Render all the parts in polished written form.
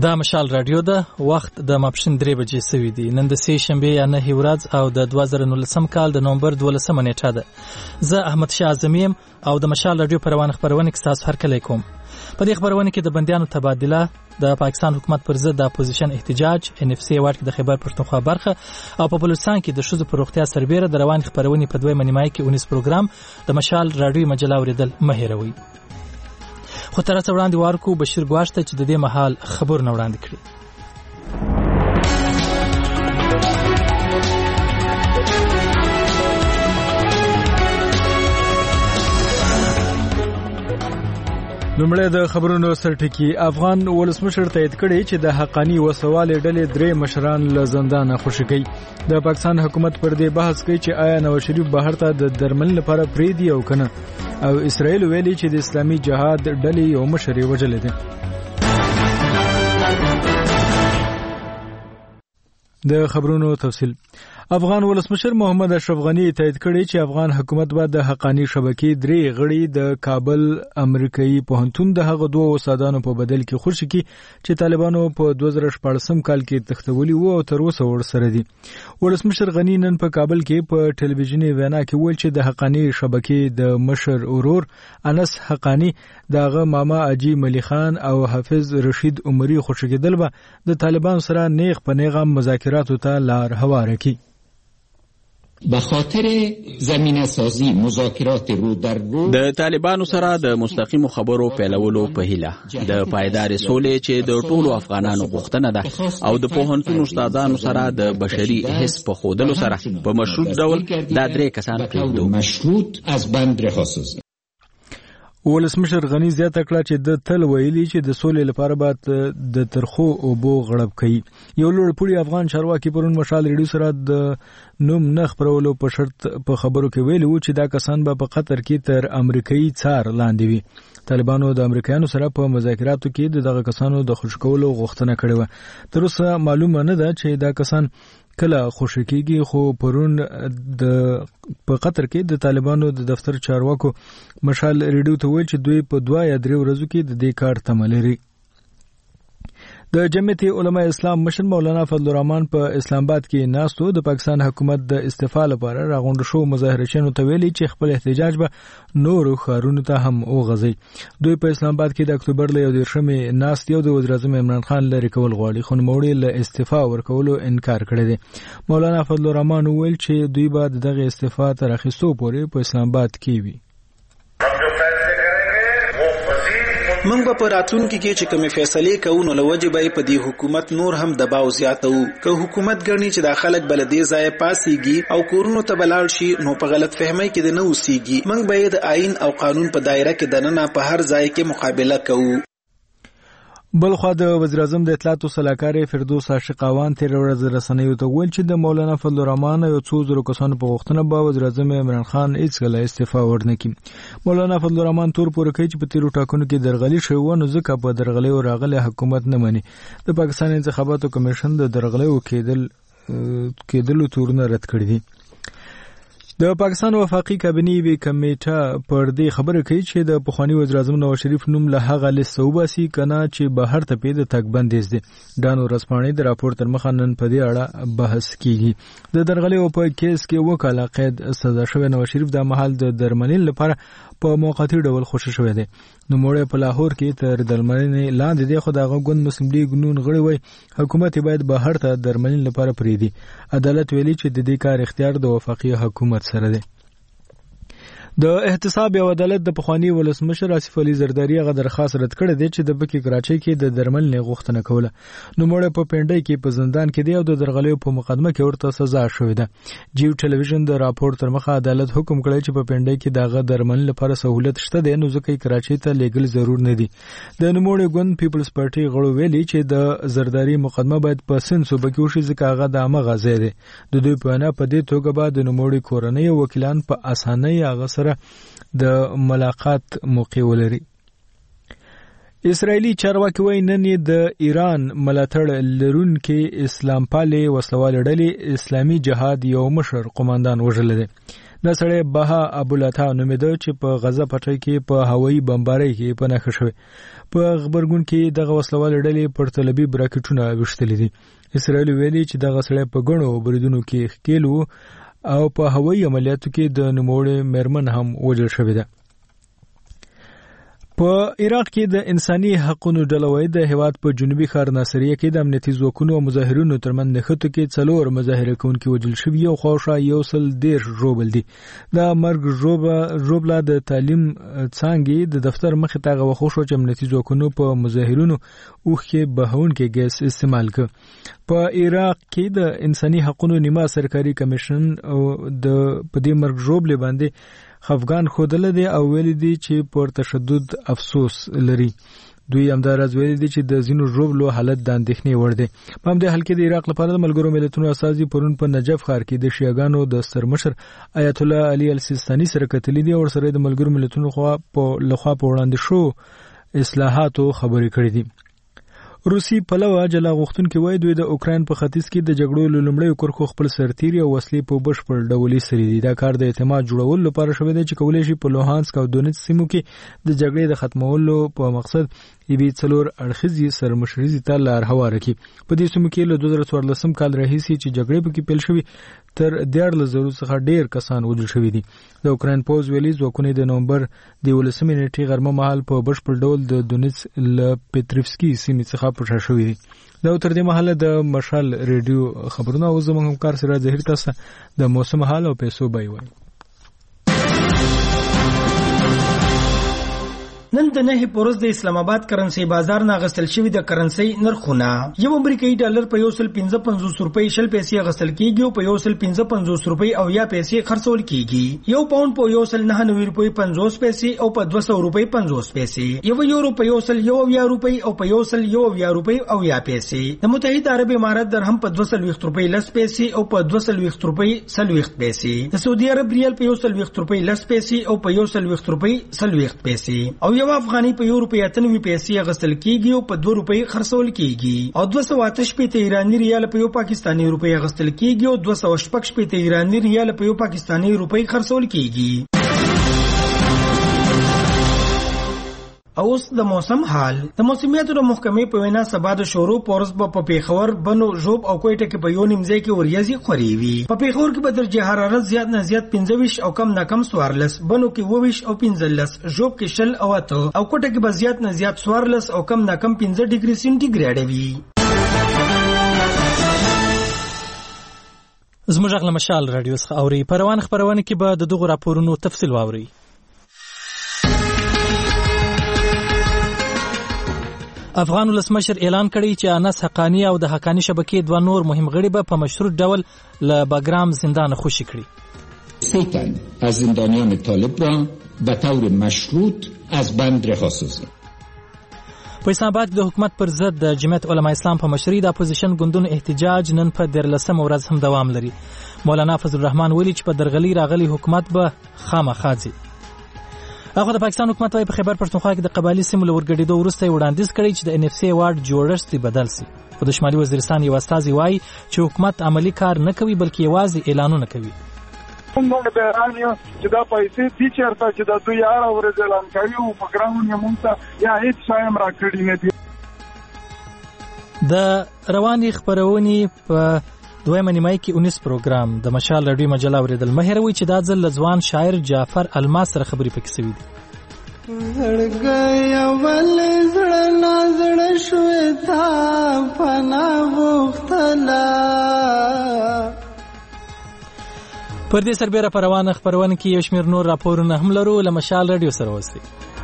دا مشال رادیو ده. وخت د ماپښین 3 بجې سوي دي. نن د سې شنبه یا 9 ورځ او د 2019 کال د نومبر 12 نیټه ده. زه احمد شاه اعظمیم او د مشال رادیو پروانه خبرونه کې تاسو هر کله کوم. په دې خبرونه کې د بندیانو تبادله، د پاکستان حکومت پر ضد د اپوزیشن احتجاج، NFC واټ کې د خیبر پښتونخوا برخه او په بلوچستان کې د شذو پر روغتیا سربېره د روان خبرونه په دوی منیمای کې 19 پروګرام د مشال رادیو مجله اوریدل مهیروي. خو تر څو وړاندې وارکو بشیر ګواښته چې د دې مهال خبرونه وړاندې کړي. لومړی د خبرونو سرټکی. افغان ولسمشر تایید کړی چې د حقانی وسوالې ډلې 3 مشران له زندانه خوشی کړي. د پاکستان حکومت پر دې بحث کوي چې آیا نواز شریف بهر ته د درمل لپاره پریدي او کنه، او اسرائیل ویلي چې د اسلامي جهاد ډلې یو مشر یې وژلې دي. د خبرونو تفصیل. افغان ولسمشر محمد اشرف غنی تایید کړی چې افغان حکومت به د حقانی شبکې 3 غړي د کابل امریکایي پوهنتون د هغه 2 استادانو په بدل کې خوشی کړي چې طالبانو په 2014 کال کې تختولي وو او تر اوسه ورسره دي. ولسمشر غنی نن په کابل کې په ټلویزیونی وینا کې ویل چې د حقانی شبکې د مشر اورور انس حقانی، دغه ماما اجي ملي خان او حافظ رشید عمری خوشی کېدل به د طالبان سره نیغ په نیغه مذاکراتو ته لار هواره کړي. به خاطر زمینه سازی مذاکرات رو در رو د طالبانو سره د مستقیمو خبرو پیلولو په هیله د پایدار سولې چې د ټولو افغانانو غوښتنه ده او د پوهنتون استادانو سره د بشري حس په خودلو سره په مشروط ډول دا 3 کسان پریږدو. مشروط از بند رها سازی. ولسمشر غنی زیاته کړه چې د تل ویلي چې د سولې لپاره باید د ترخو اوبو غړپ کوي. یو لوړپوړي افغان چارواکي پرون مشال ریډیو سره د نوم نه خبرولو په شرط په خبرو کې ویلي و چې دا کسان به په قطر کې تر امریکایي څار لاندې وي. طالبانو د امریکایانو سره په مذاکراتو کې دغه کسانو د خوشکولو غوښتنه کړې و. تر اوسه معلومه نه ده چې دا کسان کله خوشی کیږي، خو پرون په قطر کې د طالبانو د دفتر چارواکو مشال ریډیو ته ویل چې دوی په 2 یا 3 ورځو کې د دې کار تمه لري. د جمعیت علماء اسلام مشر مولانا فضل الرحمن په اسلام آباد کې ناستو د پاکستان حکومت د استعفا لپاره راغونډ شو مظاهرچیانو ته ویلي چې خپل احتجاج به نورو ښارونو ته هم وغځي. دوی په اسلام آباد کې د اکتوبر له 13 ناست یو د وزیر اعظم عمران خان لري کول غواړي، خو نوموړي له استعفا ورکولو انکار کړی دی. مولانا فضل الرحمن ویل چې دوی به دغه استعفا تر اخیستو پورې په اسلام آباد کې وي. موږ به په راتلونکي کې چې کومې فیصلې کوو نو له وجې به په دې حکومت نور هم دباو زیاتو. که حکومت ګڼي چې دا خلک بل دې ځای پاسيږي او کورونو ته بلال شي نو په غلط فهمۍ کې د نه اوسيږي. موږ به د آئین او قانون په دایره کې دننه په هر ځای کې مقابله کوو. بلخوا د وزیر اعظم د اطلاعات او سلاکار فردوس عاشقاوان تیر ورځ رسنیو ته ویل چې د مولانا فضل الرحمن یو څو زره کسانو په غوښتنه به وزیر اعظم عمران خان هیڅ کله استعفا ورنکړي. مولانا فضل الرحمن تور پورې کوي چې په تیرو ټاکنو کې درغلي شوی نو ځکه په درغلي او راغلي حکومت نه مني. د پاکستان انتخاباتو کمیشن د درغلي او کېدلو تورونه رد کړی دي. د پاکستان وفاقي کابینې کمیټه پر دې خبره کوي چې د پخوانی وزیر اعظم نواز شریف نوم له هغه لیست وباسي کنه چې بهر ته پیدا تک بندیز دي. دانو رسپانې د راپور تر مخه نن په دې اړه بحث کیږي. د درغلي او په کیس کې وکاله قید سزا شوی نواز شریف د محل د درملین لپاره په موقتی ډول خوشی شوی دی. نو موړې په لاهور کې تر درملین لاندې دی، خو دغه ګوند مسلم لیگ نون غړي وای حکومت باید بهر ته درملین لپاره پریدي. عدالت ویلي چې د دې کار اختیار د وفاقي حکومت سره دی. د احتساب او عدالت د پخوانی ولسمشر آصف علي زرداری غ درخواست رد کړی دی چې د بکی کراچۍ کې د درمل نه غوښتنه کوله. نو موږ په پنډۍ کې په زندان کې دی او د درغلیو په مقدمه کې ورته سزا شوې ده. جیو ټلویزیون د راپور تر مخه عدالت حکم کړی چې په پنډۍ کې دغه درمل لپاره سہولت شته دی، نو ځکه کراچۍ ته لیګل ضرور نه دی. د نوموړي ګوند پیپلز پارټي غړو ویلي چې د زرداری مقدمه باید په سند صوبه کې وشي ځکه هغه د عامه غزا دی. د دوی په اړه په دې توګه به د نوموړي کورنۍ وکیلان په اسانۍ هغه سره د ملاقات موقع ولري. اسرائیلی چارواکي وایي نن د ایران ملاتړ لرونکي اسلام پالې وسلوال ډلې اسلامي جهاد یو مشر قوماندان وژل دي. دا سړی بها ابوالعطا نومېده چې په غزه پټۍ کې په هوایي بمبارۍ کې پناه شوی. په خبرګون کې دغه وسلوال ډلې پر طلبي براکټونه وشتلې دي. اسرائیل ویلي چې دغه سړی په ګڼو بریدونو کې ښکېل و او په هوایي عملیاتو کې د نوموړې میرمن هم وژل شوې ده. په عراق کې د انساني حقوقو ډلوي د هیواد په جنوبي ښار ناصریه کې د امنیتي ځواکونو او مظاهرونو ترمنځ نښتو کې 4 مظاهره کوونکي وژل شوي او خواوشا 110 ژوبل دي. دا مرګ ژوبله د تعلیم څانګې د دفتر مخې ته غوښو شو چې امنیتي ځواکونو په مظاهرونو اوخه بهونکي ګیس استعمال کړ. په عراق کې د انساني حقوقو نیمه سرکاري کمیشن او د پدې مرګ ژوبله باندې خفګان خودل دي او ویل دي چې پر تشدد افسوس لري. دوی همدارز ویل دي چې د زینو ژوبلو حالت د اندېښنې وړ دی. په همدې حال کې د عراق لپاره د ملګرو ملتونو اساسي پرون په نجف ښار کې د شیعاګانو د سرمشر آیت الله علي السیستاني سره کتلې دي او سره د ملګرو ملتونو لخوا په وړاندې شو اصلاحاتو خبرې کړې دي. روسي پلوه جلا غوښتونکي وایي دوی د اوکراین په ختیځ کې د جګړو لومړی کرخو خپل سرتیري او وسلې په بشپړ ډول سری دي. دا کار د اعتماد جوړولو لپاره شوی دی چې کولای شي په لوهانسک او دونیتس سیمو کې د جګړې د ختمولو په مقصد ایبي 4 اړخیزي سرمشري ته لار هواره کړي. په دې سیمو کې له 2014 کال راهیسې چې جګړې پکې پیل شوې تر 13,000 څخه ډیر کسان وژل شوي دي. د اوکراین پوز ویلي ځواکونه د نومبر د 18 نیټې غرمه مهال په بشپړ ډول د دونیتس ل پټریفسکي سیمې څخه پټه شوې دي. دا تر دې مهاله د مشال ریډیو خبرونه او زموږ همکار سره ظاهر تاسو د موسم حال او پیسو بای وایي. نن د 9 پورز د اسلام آباد کرنسي بازار نه غسل شوی د کرنسي نرخونه یو امریکایي ډالر په 155 روپۍ شل پیسې غسل کیږي او په 155 روپۍ او یا پیسې خرڅول کیږي. یو پاوند په 199 روپۍ 50 پیسې او په 200 روپۍ 50 پیسې. یو یورو په 101 روپۍ او په 101 روپۍ او یا پیسې. د متحده عرب امارات درهم په 220 روپۍ 10 پیسې او په 220 روپۍ 30 پیسې. د سعودي عرب ریال په 120 روپۍ 10 پیسې او په 120 روپۍ 30 پیسې. او یو افغاني په 1 روپۍ 98 پیسې غسل کیږي او په 2 روپۍ خرڅول کیږي. او 208 ایرانی ریال په یو پاکستاني روپۍ غسل کیږي او 208 ایرانی ریال په یو پاکستاني روپۍ خرڅول کیږي. اوس د موسم حال. د موسمیاتو د محکمې په وینا سبا د شورو پورس په پیښور بنو ژوب او کوټه کې په یو نیمځای کې وریځي خوري وي. په پیښور کې به درجه حرارت زیات نه زیات 25 او کم نه کم 14، بنو کې 22 او 15، ژوب کې 0 او 8 او کوټه کې به زیات نه زیات 14 او کم نه کم 15 ډیګري سنټیګریډ وي. زموږ غل مشال رادیو څخه اوري پروان خبرونه کې به د دغه راپورونو تفصیل واوري. افغان ولسمشر اعلان کړی چې انس حقانی او د حقانی شبکې دوه نور مهم غړي به په مشروط ډول له باګرام زندان خوشی کړي. سیتن از زندانیان طالب را به طور مشروط از بند رها سازد. په اسلام آباد د حکومت پر ضد د جمعیت علماء اسلام په مشرۍ د اپوزیشن ګوندونو احتجاج نن په 13 ورځ هم دوام لري. مولانا فضل الرحمن ویلي چې په درغلي راغلي حکومت به خامخا ځي. هغه د پاکستان حکومت وايي په خیبر پښتونخوا کې د قبایلی سیمو لورګډېدو وروسته وړاندیز کړی چې د NFC وارډ جوړښت بدل شي. خو د شمالي وزیرستان یو استازي وايي چې حکومت عملی کار نه کوي بلکې یوازې اعلانونه کوي. موږ به رانیو چې دا پیسې دي چیرته چې د دوی اړه ورځ اعلان کوي او په ګراوند یې مونږ ته یا هیڅ شایم راکړی نه دي. د رواني خبرونې په دویمه نیمه کې 19 پروګرام د مشال رادیو مجله اوریدل مهروي چې دا ځل ځوان شاعر جعفر الماس سره خبرې پکې سوي دي. زړګي اول زړه نازړه شوې تا فنا وختلا پر دې سربېره پروانه خبرونه کې یو شمېر نور راپورونه هم لرو له مشال رادیو سره وستي.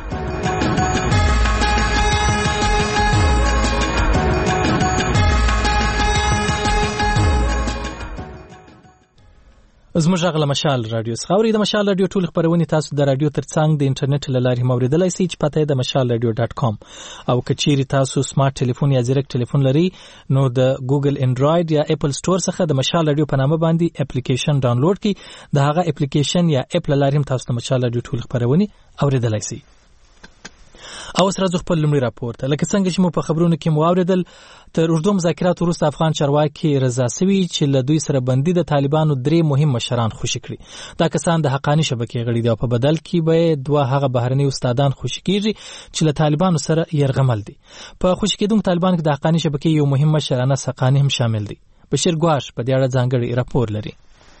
زموږ غل مشال رادیو څخه اوري. د مشال رادیو ټول خبرونه تاسو د رادیو ترڅنګ د انټرنیټ له لارې موریدلای شئ چې پته د mashalradio.com او کچيري تاسو سمارټ ټلیفون یا زیرک ټلیفون لري نو د ګوګل انډراید یا اپل سٹور څخه د مشال رادیو په نامه باندې اپلیکیشن ډاونلوډ کړئ. د هغه اپلیکیشن یا اپ له لارې تاسو د مشال رادیو ټول خبرونه اوریدلای شئ. او سره خپل لومړی راپور ته لکه څنګه چې مو په خبرونو کې مو اوریدل تر اوږدو مذاکراتو وروسته افغان چارواکي رضا سوي چې له دوی سره بندي د طالبانو 3 مهم مشران خوشي کړي. دا کسان د حقانی شبکې غړي دي او په بدل کې به 2 هغه بهرني استادان خوشي کیږي چې له طالبانو سره يرغمل دي. په خوشي کېدونکو طالبانو کې د حقانی شبکې یو مهم مشر انس حقانی هم شامل دي. بشیر ګواش په دې اړه ځانګړی راپور لري.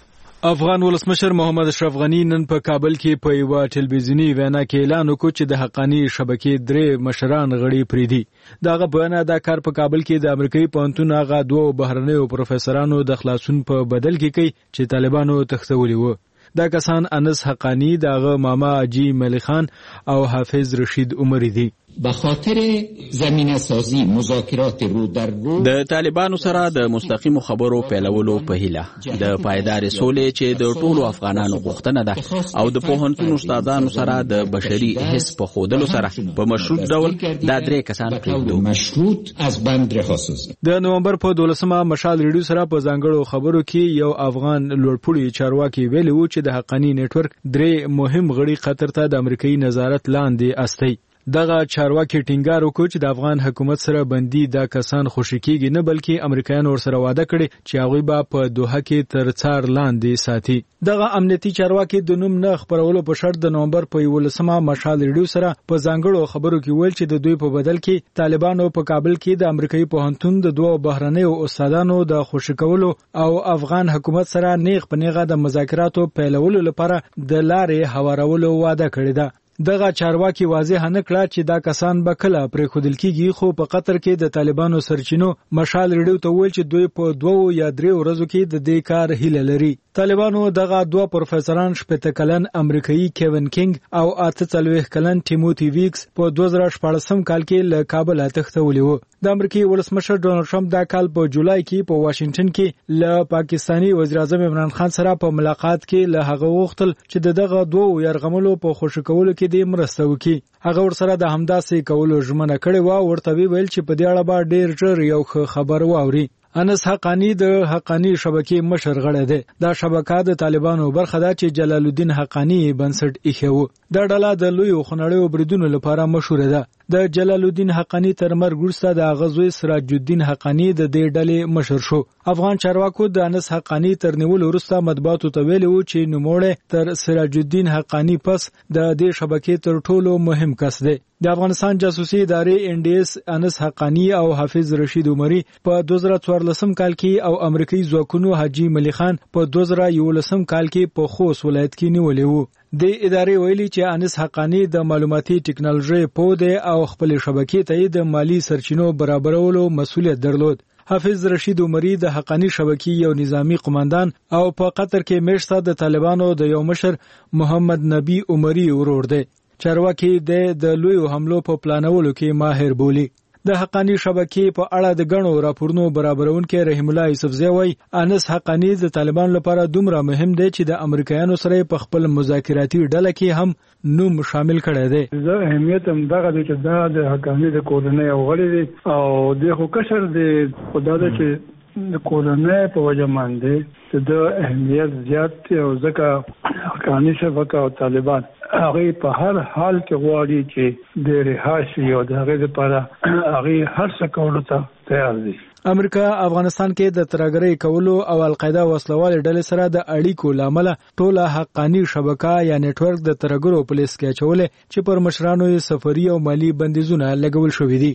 افغان ولسمشر محمد اشرف غنی نن په کابل کې په یو ټلویزیونی وینا کې اعلان وکړ چې د حقانی شبکې 3 مشران غړي پریدي. داغه بیان دا کار په کابل کې د امریکایي پوهنتون هغه 2 بهرنیو پروفیسورانو د خلاصون په بدل کې کوي چې طالبانو تختولي وو. دا کسان انس حقانی، داغه ماما اجی ملی خان او حافظ رشید عمری دي. به خاطر زمینه سازی مذاکرات رو در رو د طالبانو سره د مستقیمو خبرو پیلولو په هیله د پایدار سولې چې د ټولو افغانانو غوښتنه ده او د پوهنتون استادانو سره د بشري حس په خودلو سره په مشروط ډول دا 3 کسان پریږدو. مشروط از بند رها سازی. د نومبر په 12مه مشال ریډیو سره په ځانګړو خبرو کې یو افغان لوړپوړي چارواکي ویلي و چې د حقانی نتورک 3 مهم غړي خطر ته د امریکایي نظارت لاندې استي. دغه چارواکي ټینګار وکړ چې د افغان حکومت سره بندي دا کسان خوشی کیږي نه بلکې امریکایان ورسره وعده کړي چې هغه به په دوحه کې تر څار لاندې ساتي. دغه امنیتي چارواکي د نوم نه خبرولو په شرط د نومبر په 11مه مشال ریډیو سره په ځانګړو خبرو کې ویل چې د دوی په بدل کې طالبانو په کابل کې د امریکایي پوهنتون د 2 بهرنیو استادانو د خوشی کولو او افغان حکومت سره نیغ په نیغه د مذاکراتو پیلولو لپاره د لارې هوارولو وعده کړې ده. دغه چارواکي واضح نه کړه چې دا کسان به کله پرې خودل کیږي، خو په قطر کې د طالبانو سرچینو مشال ریډیو ته ویل چې دوی په 2 یا 3 ورځو کې د دې کار هیله لري. طالبانو دغه 2 پروفیسوران 18 کلن امریکایي کیون کینګ او 48 کلن ټیموتی ویکس په 2014 کال کې له کابل تښتولي وو. د امریکایي ولسمشر ډونالد ټرمپ دا کال په جولای کې په واشنگټن کې له پاکستانی وزیر اعظم عمران خان سره په ملاقات کې له هغه وغوښتل چې دغه 2 يرغملو په خوشی کولو کې د مرسته وکړي. هغه ورسره د همداسې کولو ژمنه کړې و. ورته ویل چې په دې اړه به ډېر ژر یو خبر واوري. انس حقانی د حقانی شبکې مشر غړی دی. دا شبکه د طالبانو برخه ده چې جلال الدین حقانی بنسټ ایښی و. دا ډله د لویو خونړیو بریدونو لپاره مشهوره ده. د جلال الدین حقانی تر مرګ وروسته د هغه زوی سراج الدین حقانی د دې ډلې مشر شو. افغان چارواکو د انس حقانی تر نیولو وروسته مطبوعاتو ته ویلي و چې نوموړی تر سراج الدین حقانی پس د دې شبکې تر ټولو مهم کس دی. د افغانستان جاسوسي ادارې NDS انس حقانی او حافظ رشید عمری په 2014 کال کې او امریکایي ځواکونو حاجی ملی خان په 2011 کال کې په خوست ولایت کې نیولې وو. د ادارې ویلي چې انس حقانی د معلوماتي ټکنالوژي پوهه او خپل شبکې ته د مالی سرچینو برابرولو مسؤلیت درلود. حافظ رشید عمری د حقانی شبکې یو نظامی قوماندان او په قطر کې میشته د طالبانو د یو مشر محمد نبی عمری ورور دی. چارواکي د لویو حملو په پلانولو کې ماهر بولی. د حقانی شبکې په اړه د غنو راپورونو برابرونکو رحیم الله یوسفزی وایي انس حقانی د طالبان لپاره دومره مهم دی چې د امریکایانو سره په خپل مذاکراتي ډله کې هم نوم شامل کړی دی. زه اهمیت هم دغه دی چې دا د حقانی د کورنۍ غړی دی او د خو کشر دی خدای دې چې د کورنۍ په وجه باندې د اهمیت زیات دی او ځکه حقانی شبکه او طالبان هغه په هر حال کې غواړي چې د رهاشي او د هغه لپاره هغه هر څه کولو ته تیار دي. امریکا افغانستان کې د ترګرۍ کولو او القاعده وسلوال ډلې سره د اړیکو لامل ټوله حقانی شبکه یا نتورک د ترګرو پولیس کې چولې چې پر مشرانو یې سفري او مالی بندیزونه لګول شوې دي.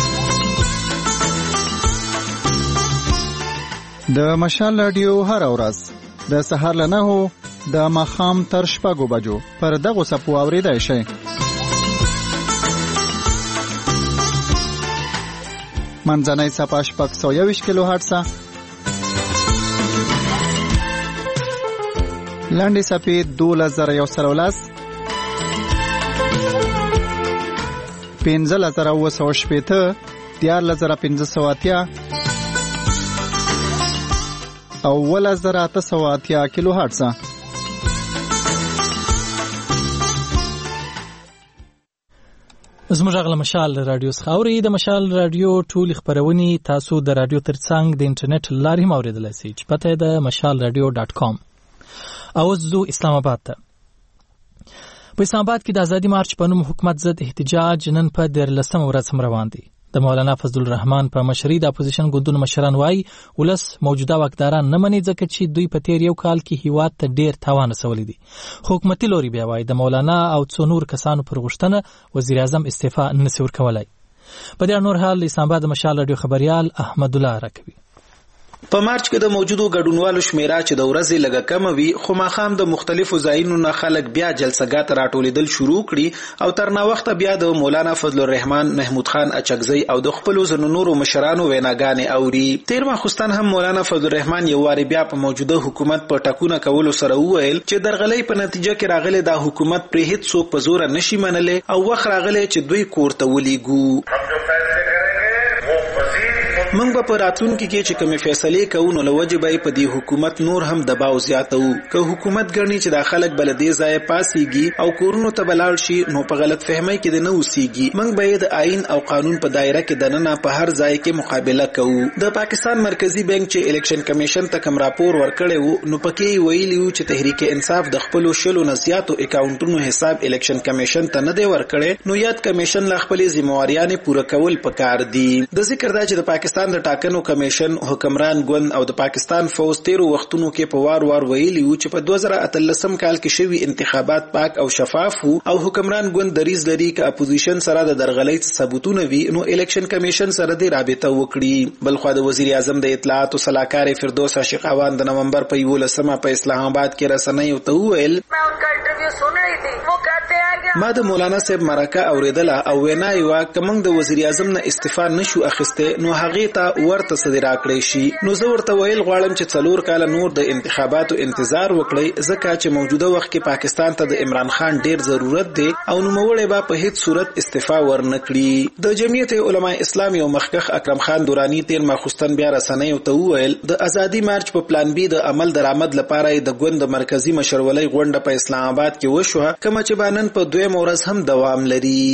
د مشال رادیو هر ورځ د سهار له 9 د ماښام تر 6 بجو پر دغه سپو اوریدای شي. منځنۍ صفحه 621 کیلو هرتز، لاندې صفحه 2113 15980 14580 او 1880 کیلو هرتز. زموږ غل مشال رادیو خاوري د مشال رادیو ټول خبرونی تاسو د رادیو ترڅنګ د انټرنیټ لارې موریدلای شئ چې پته د mashalradio.com. او زو اسلام آباد ته په اسلام آباد کې د ازادي مارچ په نوم حکومت ضد احتجاج نن په 13 ورځ هم روان دی. د مولانا فضل الرحمن په مشرۍ د اپوزیشن ګوندونو مشران وایي ولس موجوده واکداران نه مني ځکه چې دوی په تیر یو کال کې هیواد ته ډیر تاوان رسولی دی. حکومتي لوري بیا وایي د مولانا او څو نور کسانو پر غوښتنه وزیر اعظم استعفا نشي ورکولای. په دې نور حال اسلام آباد مشال رادیو خبريال احمد الله راکوي. په مارچ کې د موجودو ګډونوالو شمیره چې د ورځې لږه کم وي خو ماخام د مختلفو ځایونو نه خلک بیا جلسګات راټولیدل شروع کړي او تر نا وخت بیا د مولانا فضل الرحمن محمود خان اچکزی او د خپل زنونورو مشرانو ویناګانې اوري. تیر ماخستان هم مولانا فضل الرحمن یو واری بیا په موجوده حکومت په ټاکونه کولو سره وویل چې درغلې په نتیجه کې راغلي د حکومت پر هیڅ څوک په زور نشي منلې او وخت راغلي چې دوی کوړته ولېګو. منګ په راتلونکي کې چې کومې فیصلې کوو نو لوجب په دې حکومت نور هم دباو زیاتو. که حکومت ګڼي چې د خلک بلدي ځای پاسيږي او کورونو ته بلال شي نو په غلط فهمۍ کې د نه اوسېږي. منګ به د آئین او قانون په دایره کې دننه په هر ځای کې مقابله کوو. د پاکستان مرکزی بانک چې الیکشن کمیشن ته کوم راپور ورکړی وو نو پکې ویلي وو چې تحریک انصاف د خپل شلو نزياتو اکاونټونو حساب الیکشن کمیشن ته نه دی ورکړی نو یاد کمیشن لا خپل ذمہواریانه پوره کول پکار دي. د ذکر دا چې د پاکستان د ټاکنو کمیشن حکمران ګوند او د پاکستان فوج تیرو وختونو کې په وار ویلي وو چې په 2013 کال کې شوی انتخابات پاک او شفاف وو او حکمران ګوند دریز لري چې اپوزیشن سره د درغلۍ ثبوتونه وي نو الیکشن کمیشن سره د رابطه وکړي. بلخو د وزیر اعظم د اطلاعات او صلاحکار فردوس عاشقاوان د نومبر په 11 په اسلام آباد کې رسنۍ ته وویل ما د مولانا صاحب مرکه اوریدله او وینای وا کوم د وزیر اعظم نه استعفا نشو اخیسته نو هغه ته ورته صدرا کړی شي. نو زه ورته ویل غواړم چې 4 کال نور د انتخاباتو انتظار وکړي ځکه چې موجوده وخت کې پاکستان ته د عمران خان ډیر ضرورت دی او نو موړې به په هیڅ صورت استعفا ورنکړي. د جمعیت علماء اسلامي او مخکخ اکرم خان دورانی تیر ماخستن بیا رسنۍ ته وویل د ازادي مارچ په پلان بی د عمل درآمد لپاره د ګوند مرکزی مشرولۍ غونډه په اسلام آباد کې وشوه کوم چې بانن په دویم ورځ هم دوام لري.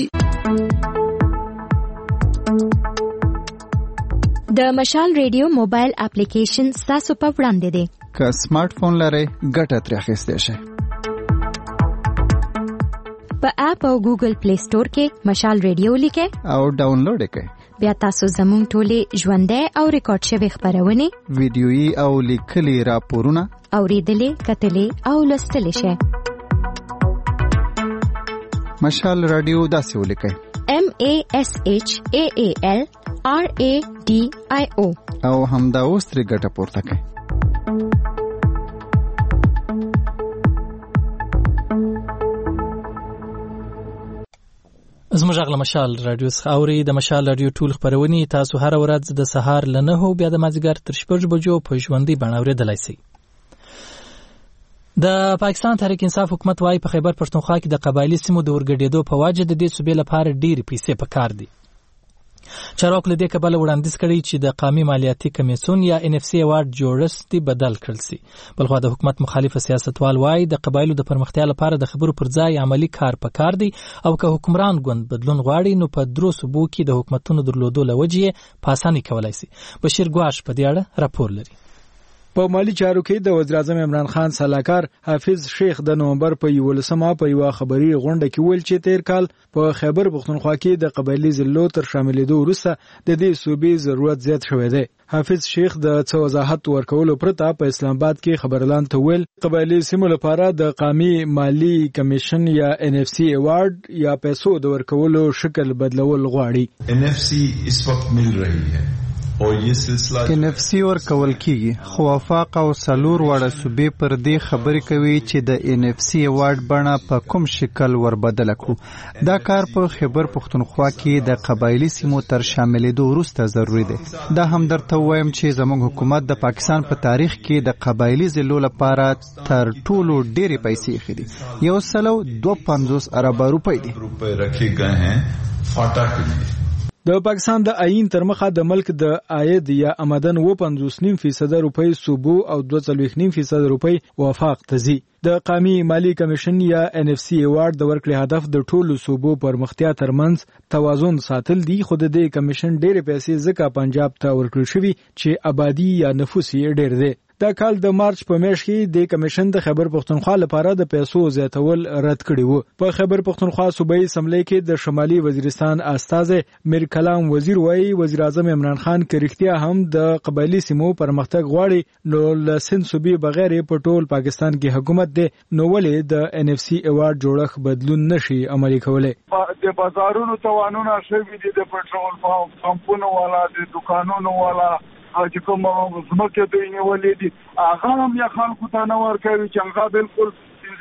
د مشال ریډیو موبایل اپلیکیشن تاسو په وړاندې دی. که سمارټ فون لرئ ګټه ترې اخیستی شئ. په اپ او ګوګل پلی سٹور کې مشال ریډیو لیکئ او ډاونلوډ یې کړئ. بیا تاسو زموږ ټولې ژوندۍ او ریکارډ شوي خبرونه ویډیويي او لیکلي راپورونه اوریدلې کتلې او لوستلی شئ. مشال رادیو داسې ولیکئ MASHAAL RADIO او همدا اوس ترې ګټه پورته کړئ. زموږ غږ مشال رادیو څخه اوري. د مشال رادیو ټول خبرونه تاسو هر ورځ د سهار له 9 بیا د مازیګر تر 6 بجو په ژوندۍ بڼه اورېدلای شئ. د پاکستان تحریک انصاف حکومت وايي په خیبر پښتونخوا کې د قبایلی سیمو د ورګډېدو په وجه د دې صوبې لپاره ډېرې پیسې پکار دي. چارواکو له دې کبله وړاندیز کړی چې د قومي مالیاتي کمیسیون یا NFC ایوارډ جوړښت بدل کړل شي. بلخو د حکومت مخالف سیاستوال وايي د قبایلو د پرمختیا لپاره د خبرو پر ځای عملی کار پکار دی او که حکمران ګوند بدلون غواړي نو په درو صوبو کې د حکومتونو درلودو لوجې په اسانۍ کولای شي. بشیر ګواش په دې اړه راپور لري. په مالی چارو کې د وزیر اعظم عمران خان صلاحکار حافظ شیخ د نومبر په 11 په یو خبري غونډه کې ویل چې تیر کال په خیبر پښتونخوا کې د قبایلی ضلعو تر شاملېدو وروسته د دې صوبې ضرورت زیات شوی دی. حافظ شیخ د څو وضاحت ورکولو پرته په اسلام آباد کې خبرلان ته ویل قبایلی سیمو لپاره د قومي مالی کمیشن یا NFC ایوارډ یا پیسو د ورکولو شکل بدلول غواړي. NFC اس وخت مل رہی ہے NFC ورکول کیږي خو وفاق او سلور وړه صوبې پر دې خبرې کوي چې د NFC ایوارډ بڼه په کوم شکل وربدل کړو. دا کار په خیبر پښتونخوا کې د قبایلی سیمو تر شاملېدو وروسته ضروری دی. دا هم درته وایم چې زموږ حکومت د پاکستان په تاریخ کې د قبایلی ضلعو لپاره تر ټولو ډېرې پیسې ایښې دي. 152 ارب روپۍ دي. د پاکستان د آئین تر مخه د ملک د عاید یا آمدن 50.9% روپۍ صوبو او 2.9% روپۍ وفاق ته ځي. د قومي مالی کمیشن یا NFC ایوارډ د ورکړې هدف د ټولو صوبو پرمختیا ترمنځ توازن ساتل دي. خو د دې کمیشن ډېرې پیسې ځکه پنجاب ته ورکړل شوي چې آبادی یا نفوس یې ډېر دی. د کال د مارچ په میاشت کې د کمیشن د خیبر پختونخوا لپاره د پیسو زیاتول رد کړي وو. په خیبر پختونخوا صوبایي اسمبلی کې د شمالي وزیرستان استازي میر کلام وزیر وایي وزیر اعظم عمران خان کرختیا هم د قبایلی سیمو پرمختګ غواړي نو له سند صوبې بغیر په ټول پاکستان کې حکومت دی نو ولې د NFC ایوارډ جوړښت بدلون نشي عملي کولای. د بازارونو توانونه شوي دي د پټرول پمپونو والا د دکانونو والا چې کوم زمکه دوی نیولې دي هغه هم یا خلکو ته نه ورکوي چې هغه بالکل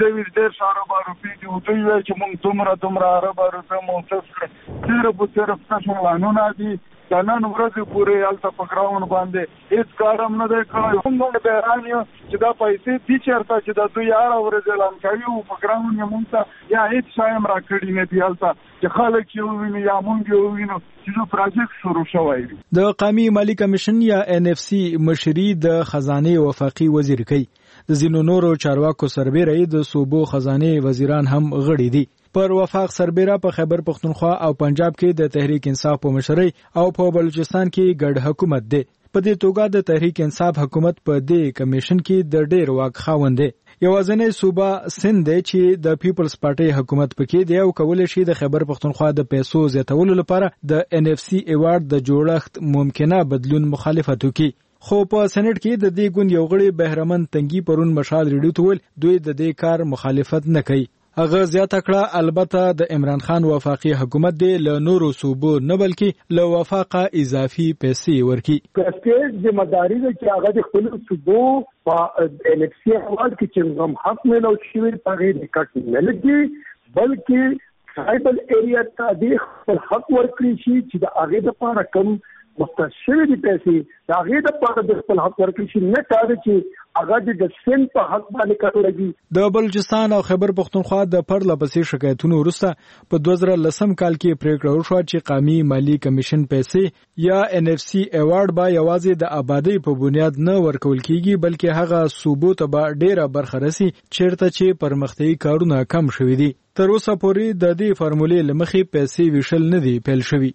15,000 روپۍ دي او دوی وایي چې موږ دومره عربه روپۍ موصف کړو صرف قانونونه دي د نن ورځې پورې هلته په ګراوند باندې هېڅ کار هم نه دی کړی. موږ حیران یو چې دا پیسې دي چېرته چې د دوی هره ورځ اعلان کوي او په ګراوند یې موږ ته یا هېڅ شی هم راکړي نه دي هلته چې خلک یې وویني یا موږ یې ووینو چې یو پروجیکټ شروع شوی وي. د قومي مالي کمیشن یا NFC مشري د خزانه وفاقي وزیر کوي. د ځینو نورو چارواکو سربیره د صوبو خزانه وزیران هم غړي دي. پر وفاق سربیره په خیبر پختونخوا او پنجاب کې د تحریک انصاف په مشرۍ او په بلوچستان کې ګډ حکومت دی. په دې توګه د تحریک انصاف حکومت په دې کمیشن کې د ډېر واک خاوند دی. یوازینی صوبه سند دی چې د پیپلز پارټي حکومت پکې دی او کولای شي د خیبر پختونخوا د پیسو زیاتولو لپاره د NFC ایوارډ د جوړښت ممکنه بدلون مخالفت وکړي. خو په سېنات کې د دې ګوند یو غړي بهرمن تنګي پرون مشال ریډیو ته ویل دوی د دې کار مخالفت نه کوي. هغه زیاته کړه البته د عمران خان وفاقي حکومت دی له نورو صوبو نه بلکې له وفاقه اضافي پیسې ورکي. کسټیج ځمداري ده چې هغه د خپل صوبو په NFC ایوارډ کې چې هم حق ملو شوی په غیر کټ نه لګي بلکې ټرایبل ایریا ته د خپل حق ورکړي شي چې د هغه لپاره کم مستشفی دي پیسې د هغه لپاره د خپل حق ورکړي شي نه کار چې هغه د سن په حق باندې کټولګي. د بلوچستان او خیبر پختونخوا د پرله پسې شکایتونو وروسته په 2010 کال کې پریکړه وشوه چې قومي مالي کمیشن پیسې یا NFC ایوارډ به یوازې د آبادی په بنیاد نه ورکول کیږي بلکې هغه صوبو ته به ډیره برخه رسي چیرته چې پرمختیايي کارونه کم شوي دي. تر اوسه پورې د دې فارمولې لمخې پیسې ویشل نه دي پیل شوي.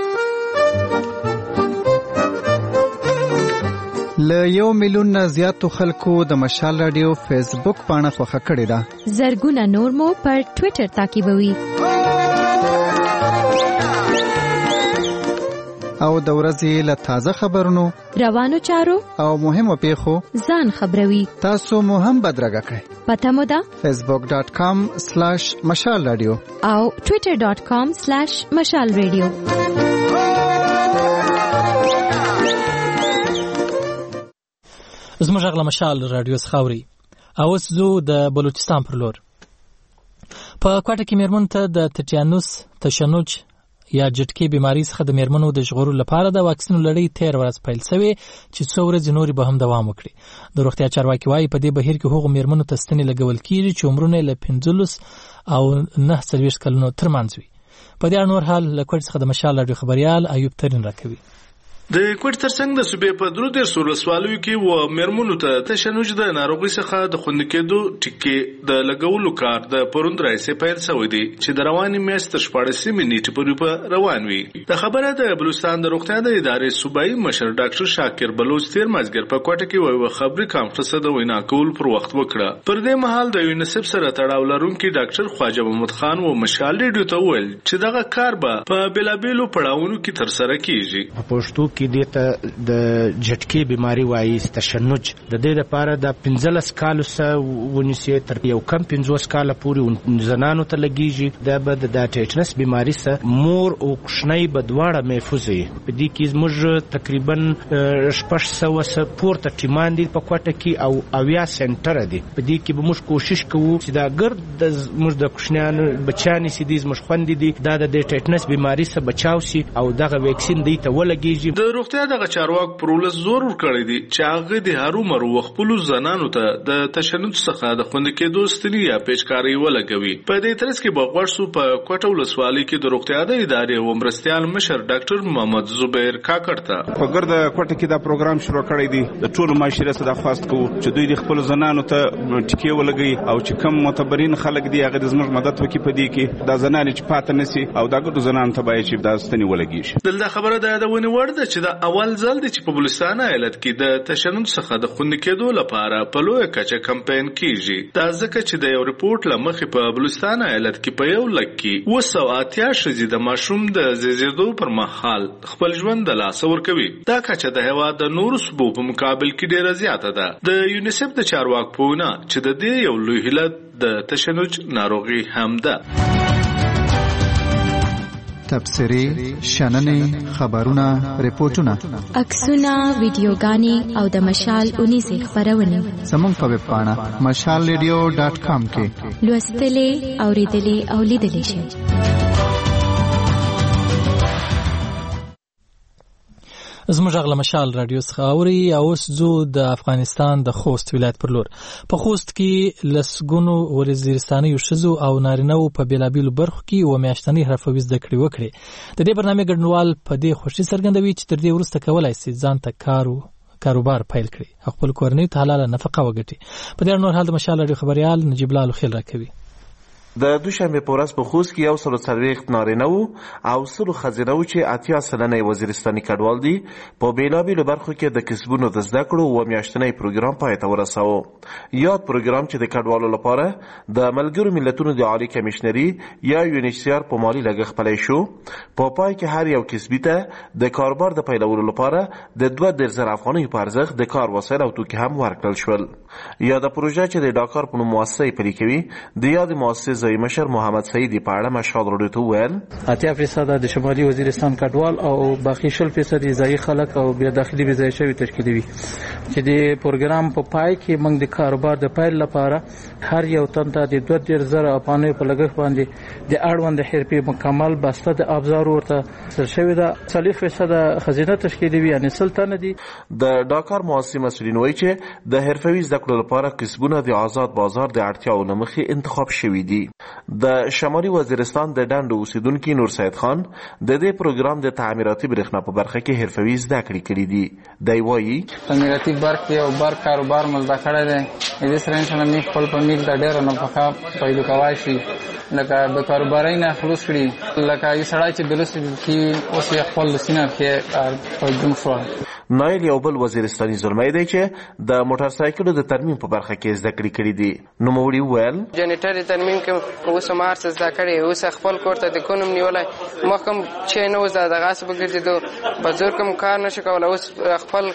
له 1 میلیون نه زیاتو خلکو د مشال رادیو فیسبوک پاڼه خوښه کړې ده. زرګونه نور مو پر ټوئیټر تعقیبوي. او د ورځې له تازه خبرونو روانو چارو او مهمو پیښو ځان خبروي. تاسو مو هم بدرګه کړئ. پته مو ده facebook.com/mashalradio او twitter.com/mashalradio. زموږ غلا مشال رادیو خاوري اوس زو د بلوچستان پر لور په کوټه کې میرمن ته د تټیانوس تشنج یا جټکی بیماری څخه د میرمنو د ژغورلو لپاره د واکسین لړۍ 13 ورځ پیل شوې چې څو ورځې نورې به هم دوام وکړي. د روغتیا چارواکي وايي په دې بهیر کې هغو میرمنو ته ستنې لګول کیږي چې عمرونه له 15 او 49 کلونو ترمنځ وي. په دې اړه نور حال له کوټ څخه د مشال رادیو خبريال ایوب ترين راکوي. د کوټ ترڅنګ د صوبې په درو د سورلسوالو کې و میرمنو ته تشنج د ناروغي څخه د خوند کېدو ټکی د لګولو کار د پروند راځي پیل شوی دی چې د رواني میاشت تر 14 منټ پورې روان وي. د خبره د بلوچستان د روغتیا د ادارې صوبایي مشر ډاکټر شاکر بلوچ تیر مازګر په کوټه کې وایي خبري کانفرنس د وینا کول پر وخت وکړه. پر دې مهال د یونیسف سره تړاو لرونکي ډاکټر خواجه محمد خان و مشال ریډیو ته ویل چې دغه کار به په بلابلو پړاوونو کې تر سره کیږي. په پښتو کې د جټکی بیماری وایي تشنج د دې لپاره د 15 کالو سره ونیسي تر یو کم 15 کال پورې زنانو ته لګیږي. د ټیټنس بیماری سره مور او کوشنۍ بدواړه محفوظ وي. په دې کې موږ تقریبا 600 پورته ټیمان دي په کوټه کې او اویا سنټر دي. په دې کې به موږ کوشش کوو چې دا ګرد د موږ د کوشنیانو بچانی سي دي موږ خوندې دي د ټیټنس بیماری سره بچاو شي او دغه ویکسین دی ته ولګیږي. د روغتیا دغه چارواک پرولس زور ورکړی دی چې هغه د هرومرو خپل زنانو ته د تشنج څخه د خوند کېدو ستنی یا پیچکاری ولګوي. په دې ترڅ کې بغورسو په کوټه ولسوالۍ کې د روغتیا د ادارې و مرستيال مشر ډاکټر محمد زبیر کاکړ ته په ګرد کوټه کې دا پروګرام شروع کړی دی. د ټولو معاشره سره خاص کو چې دوی د خپل زنانو ته ټکی ولګي او چې کم معتبرین خلک دی هغه د زموږ مدد وکړي. په دې کې دا زنانې چې پاتې نسی او دا ګډو زنانو ته باید چې دا ستنی ولګي. دلته خبره ده د ونی ورده چې دا اول ځل دی چې په بلوچستان ایالت کې د تشنج څخه د خوندي کېدو لپاره په لویه کچه کمپاین کیږي. دا ځکه چې د یو ریپورت له مخې په بلوچستان ایالت کې په 1 لک کې 280 ښځې د ماشوم د زیږیدو پر مهال خپل ژوند د لاسه ورکوي. دا کچه د هېواد د نورو صوبو په مقابل کې ډیره زیاته ده. د یونیسف د چارواکو په وینا چې د دې یو لوی علت د تشنج ناروغي هم ده. تبصرې، شننې، خبرونه، ریپورتونه، عکسونه، ویډیوګانې او د مشال 19 خبرونه زموږ په ویب پاڼه mashalradio.com کې لوستلې، اوریدلې او لیدلې شئ. زموږ غږ له مشال رادیو څخه اوري. اوس زو د افغانستان د خوست ولایت پر لور. په خوست کې لسګونو وزیرستاني ښځو او نارینه‌و په بیلابیلو برخو کې و میاشتنۍ حرفوي زده کړې وکړې. د دې برنامې ګډونوال په دې خوښي څرګندوي چې تر دې وروسته کولای شي ځان ته کاروبار پیل کړي او خپل کورنۍ ته حلاله نفقه وګټي. په دې نور حال د مشال رادیو خبريال نجیب الله خیل راکوي. د دوشنبه په ورځ په خوست کې 140 نارینه او 100 ښځینه چې 80 سلنه وزیرستاني کډوال دي په بیلابیلو برخو کې د کسبونو د زده کړو و میاشتنۍ پروګرام پای ته ورساوه. یاد پروګرام چې د کډوالو لپاره د ملګرو ملتونو د عالی کمشنري یا UNHCR په مالی لګښت پلی شو. په پای کې هر یو کسبي ته د کاروبار د پیلولو لپاره د 2,000 افغانۍ په ارزښت د کار وسایل او توکي هم ورکړل شول. یاده پروژه چې د ډاکار په نوم مؤسسه پلي کوي د یاد مؤسسه مشر محمد سعیدی په اړه مشال رادیو ته وویل 80% د شمالي وزیرستان کډوال او باقي 60% ځایي خلک او بیا داخلي ویزای شوی تشکیلوي چې د پروګرام په پای کې موږ د کاروبار د پیل لپاره هر یو تن ته د 2,000 افغانۍ په لګښت باندې د اړوند حرفې مکمل بسته د ابزار ورته سر شوی ده. 40% خزینه تشکیلوي یعنی سلطنه دي. د ډاکار مؤسسې مسؤلین وایي چې د حرفوي زده کړو لپاره کسبونه د آزاد بازار د اړتیاو له مخې انتخاب شوي دي. د شمالي وزیرستان د ډنډ اوسیدونکي نور سید خان د دې پروګرام د تعمیراتي برېښنا په برخه کې حرفوي زده کړې کړې دي. دی وایي تعمیراتي برق یو برق کاروبار مو زده کړی دی. دې سره انشاءالله می خپل په میل د ډېره نفقه پیدا کولی شي لکه د کاروبارۍ نه خلاص کړي لکه یو سړی چې د لوستي کې اوس یې خپل لوستنه کې پیدا شو. نایل یو بل وزیرستاني زلمی دی چې د موټر سایکلو د ترمیم په برخه کې زده کړې کړې دي. نوموړي وویل جنریټر ترمیم کې اوس مارس زده کړې اوس خپل کور ته د کونم نیولای مخکم چې نو زده دغه څه بګرځېدو بزرګ کوم کار نشو کولای اوس خپل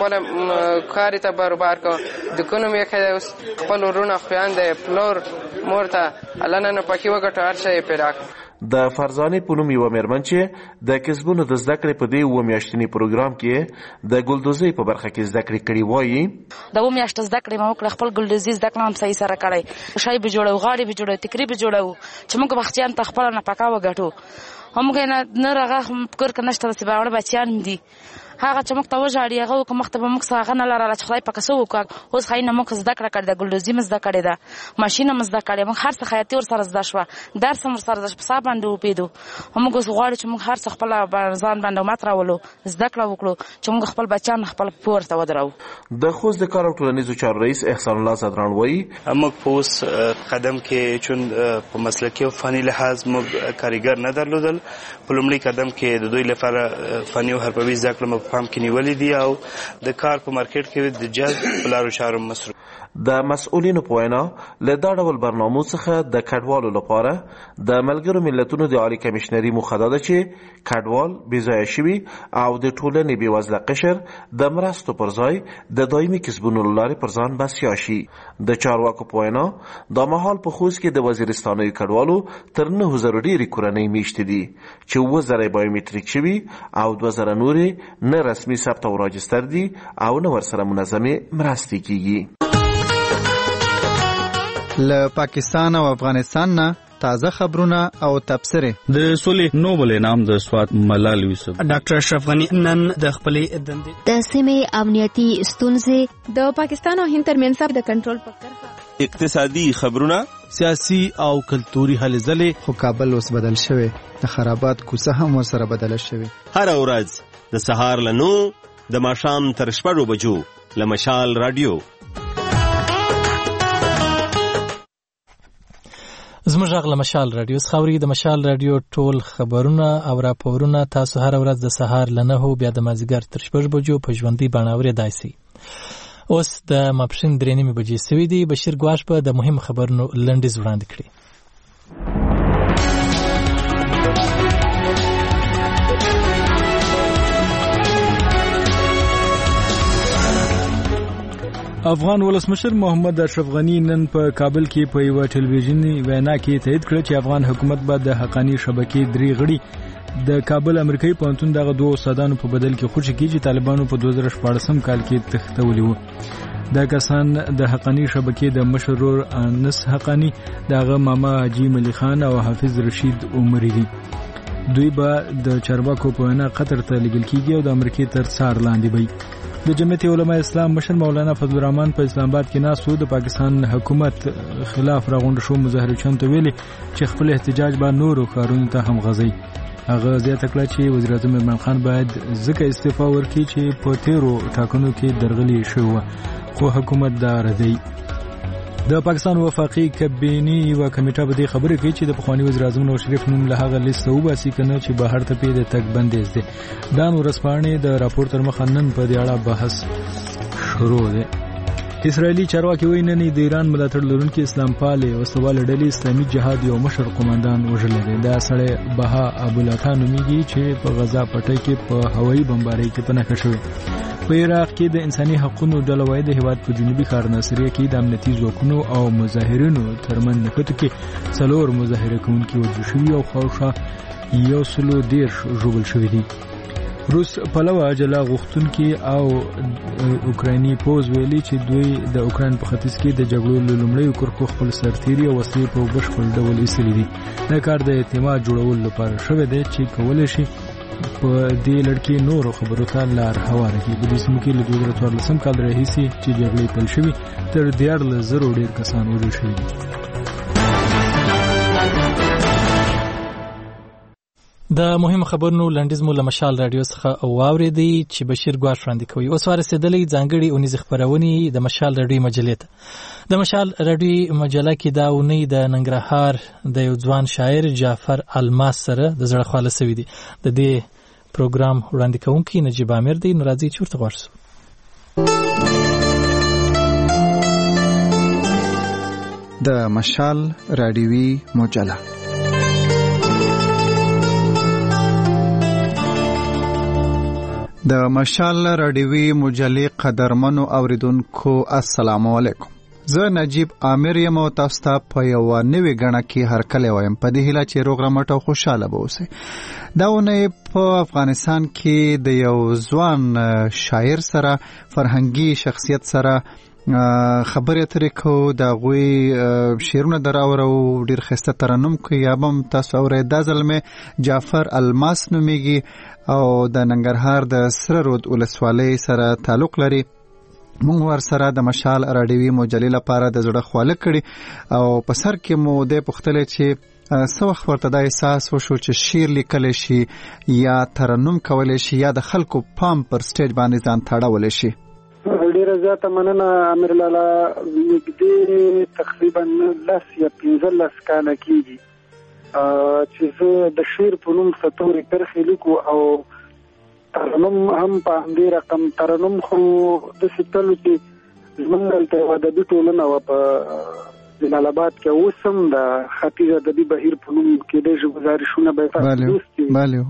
کار ته برابر کو د کونم یې کړه اوس خپل ورونه خويندې پلور مورته الله نه پکې وګټه هر شی پیراک. د فرزانه په نوم یو مېرمن چې د کسبونو د زده کړې په دې و میاشتنی پروګرام کې د ګلدوزي په برخه کې زده کړې کړې وایي د و میاشت زده کړې مو کړ خپل ګلدوزي زده کړم صحیح سره کړی شای به جوړو غاړي به جوړو تکری به جوړو چې موږ بختیان ته خپل نه پکا وګټو همغه نه راغه کور کنه شته چې باور بچیان دي هغه چې موږ ته وژاړي هغه کوم مخته به موږ څنګه نه لاره چې خدای پاک سو وکړ اوس خاين موږ زده کړه کړې د ګلدوزي مزده کړې ده ماشینه مزده کړې موږ هر څه خیاطي ور سره زده شو درس هم سره د حساب باندې وپیدو موږ اوس غواړو چې موږ هر څه خپل ځان باندې ماتراولو زده کړه وکړو چې موږ خپل بچان خپل پور ته ودرو. د خوست د کار او ټولنیزو چارو رئیس احسان الله زدران وایي موږ په اوس قدم کې چون په مسلکي او فني لحاظ موږ کاریګر نه درلودل په لومړي قدم کې د دوی لپاره فني او حرفوي زده کړه په پام کې نیولې دي او د کار په مارکیټ کې د جذب بلارو چارو مصروف. د مسؤلینو په وینا له دا ډول برنامو څخه د کډوالو لپاره د ملګرو ملتونو د عالی کمشنري موخه ده چې کډوال بېځایه شوي او د ټولنې بېوزله قشر د مرستو پر ځای د دایمي کسبونو له لارې پر ځان بسیا شي. د چارواکو په وینا دا مهال په خوست کې د وزیرستانیو کډوالو تر 9,000 ډېرې کورنۍ میشتې دي چې 7,000 بایومټریک شوي او 2,000 نورې نه رسمي ثبت او راجستر دي او نه ورسره منظمې مرستې کیږي. له پاکستان او افغانستان نه تازه خبرونه او تبصرې. د سولې نوبل انعام د سوات ملال یوسف ډاکټر اشرف غنی نن د خپلې دندې د سیمې امنیتي ستونزې د پاکستان او هند ترمنځ د کنټرول په کرښه اقتصادي خبرونه سیاسي او کلتوري هلې ځلې. خو کابل اوس بدل شوی د خرابات کوڅه هم ورسره بدله شوی. هر ورځ د سهار له 9 د ماښام تر 6 بجو له مشال رادیو. زموږ غږ له مشال رادیو څخه اوري. د مشال رادیو ټول خبرونه او راپورونه تاسو هر ورځ د سهار له 9 بیا د مازدیګر تر 6 بجو په ژوندۍ بڼه اورېدای شئ. اوس د ماپښین 3:30 بجې سوي دي. بشیر ګواش به د مهم خبرونو لنډیز وړاندې کړي. افغان ولسمشر محمد اشرف غنی نن په کابل کې په یو ټلویزیونی وینا کې تایید کړ چې افغان حکومت به د حقانی شبکې 3 غړي د کابل امریکایي پوهنتون دغه دوه استادانو په بدل کې خوشی کیږي. طالبانو په 2014 کال کې تختولي وو. دا کسان د حقانی شبکې د مشرور انس حقانی، دغه ماما حاجی ملي خان او حافظ رشید عمری دي. دوی به د چارواکو په وینا قطر ته لګل کیږي او د امریکای تر څار لاندې وي. د جمعیت علماء اسلام مشر مولانا فضل الرحمن په اسلام آباد کې ناسو د پاکستان حکومت خلاف راغونډ شو مظاهرچیانو ته ویلي چې خپل احتجاج به نورو کارونو ته هم غځي. هغه زیاته کړه چې وزیر اعظم عمران خان باید ځکه استعفا ورکړي چې په تیرو ټاکنو کې درغلي شوی، خو حکومت دا ردی. د پاکستان وفاقي کابینې یو کمیټه به د خبرې کوي چې د پخوانی وزیر اعظم نواز شریف نوم له هغه لیست وباسي کنه چې بهر ته پیدا تک بندیز دي. دا نور رسپانې د راپور تر مخ نن په دې اړه بحث شروع دی. اسرائیلي چارواکي وایي نن د ایران ملاتړ لرونکي اسلام پالې وسوال ډلې اسلامي جهاد یو مشر قومندان وژلی دی. دا سړی بها ابوالعطا نومیږي چې په غزا پټۍ کې په هوایي بمبارۍ کې پناه شوی. په عراق کې د انساني حقوقو ډلوۍ د هیواد په جنوبي ښار ناصریه کې د امنیتي ځواکونو او مظاهرینو ترمن نښتو کې 4 مظاهره کوونکي وژل شوي او خاوشا 110 ژوبل شوي دي. روس پلوه جلا غوښتونکي او اوکرایني پوز ویلي چې دوی د اوکراین په ختیځ کې د جګړو لومړی کرښو خپل سرتیري او وسلې په بشپړ ډول ایستلي دي. دا کار د اعتماد جوړولو لپاره شوی دی چې کولای شي په دې لړ کې نورو خبرو ته لار هواره کړي. په دې سیمه کې له 2014 کال راهیسې چې جګړې پیل شوې تر 14,000 ډېر کسان وژل شوي دي. د مهم خبرونو لنډیز مو له مشال رادیو څخه واورېدی چې بشیر ګواش وړاندې کوي. اوس ورسېدلې ځانګړي اونیزې خبرونې د مشال رادیو مجلې ته. د مشال رادیو مجله کې دا اونۍ د ننګرهار د یو ځوان شاعر جعفر الماس سره د زړه خواله سوي دي. د دې پروګرام وړاندې کوونکی نجیب امیر دی. نو راځي چې ورته غوږ شو. د مشال رادیوي مجله د مشال رادیوي مجلې قدرمنو اوریدونکو السلام علیکم. زه نجیب امیر یم او تاسو ته په یو نوې غڼه کې هرکلی وایم په دې هیله چې روغ رمټ او خوشاله به اوسئ. دا ونې په افغانستان کې د یو ځوان شاعر سره فرهنګي شخصیت سره خبرې اترې کوو. د هغوی شعرونه دراوړو ډېر ښایسته ترنم کوي. یا به هم تاسو اورئ. دا ځل جعفر الماس نومیږي او د ننګرهار د سره رود ولسوالۍ سره تعلق لري. موږ ورسره د مشال رادیوي مجلې لپاره د زړه خواله کړي او په سر کې مو د پوښتنې چې څه وخت ورته دا احساس وشو چې شعر لیکلی شي یا ترنم کولی شي یا د خلکو پام پر سټیج باندې ځان تړولی شي. ډیره زیاته مننه امیر لالا. نږدې تقریبا 10 یا 15 کاله کېږي چې زه د شعر په نوم ستوري کرښې لیکو او ترنم هم په همدې رقم. ترنم خو داسې تل چې زموږ دلته یو ادبي ټولنه وه په جلال آباد کې، اوس هم د ختیځ ادبي بهیر په نوم کېدای شي ګزارشونه به یې تاسو لوستي.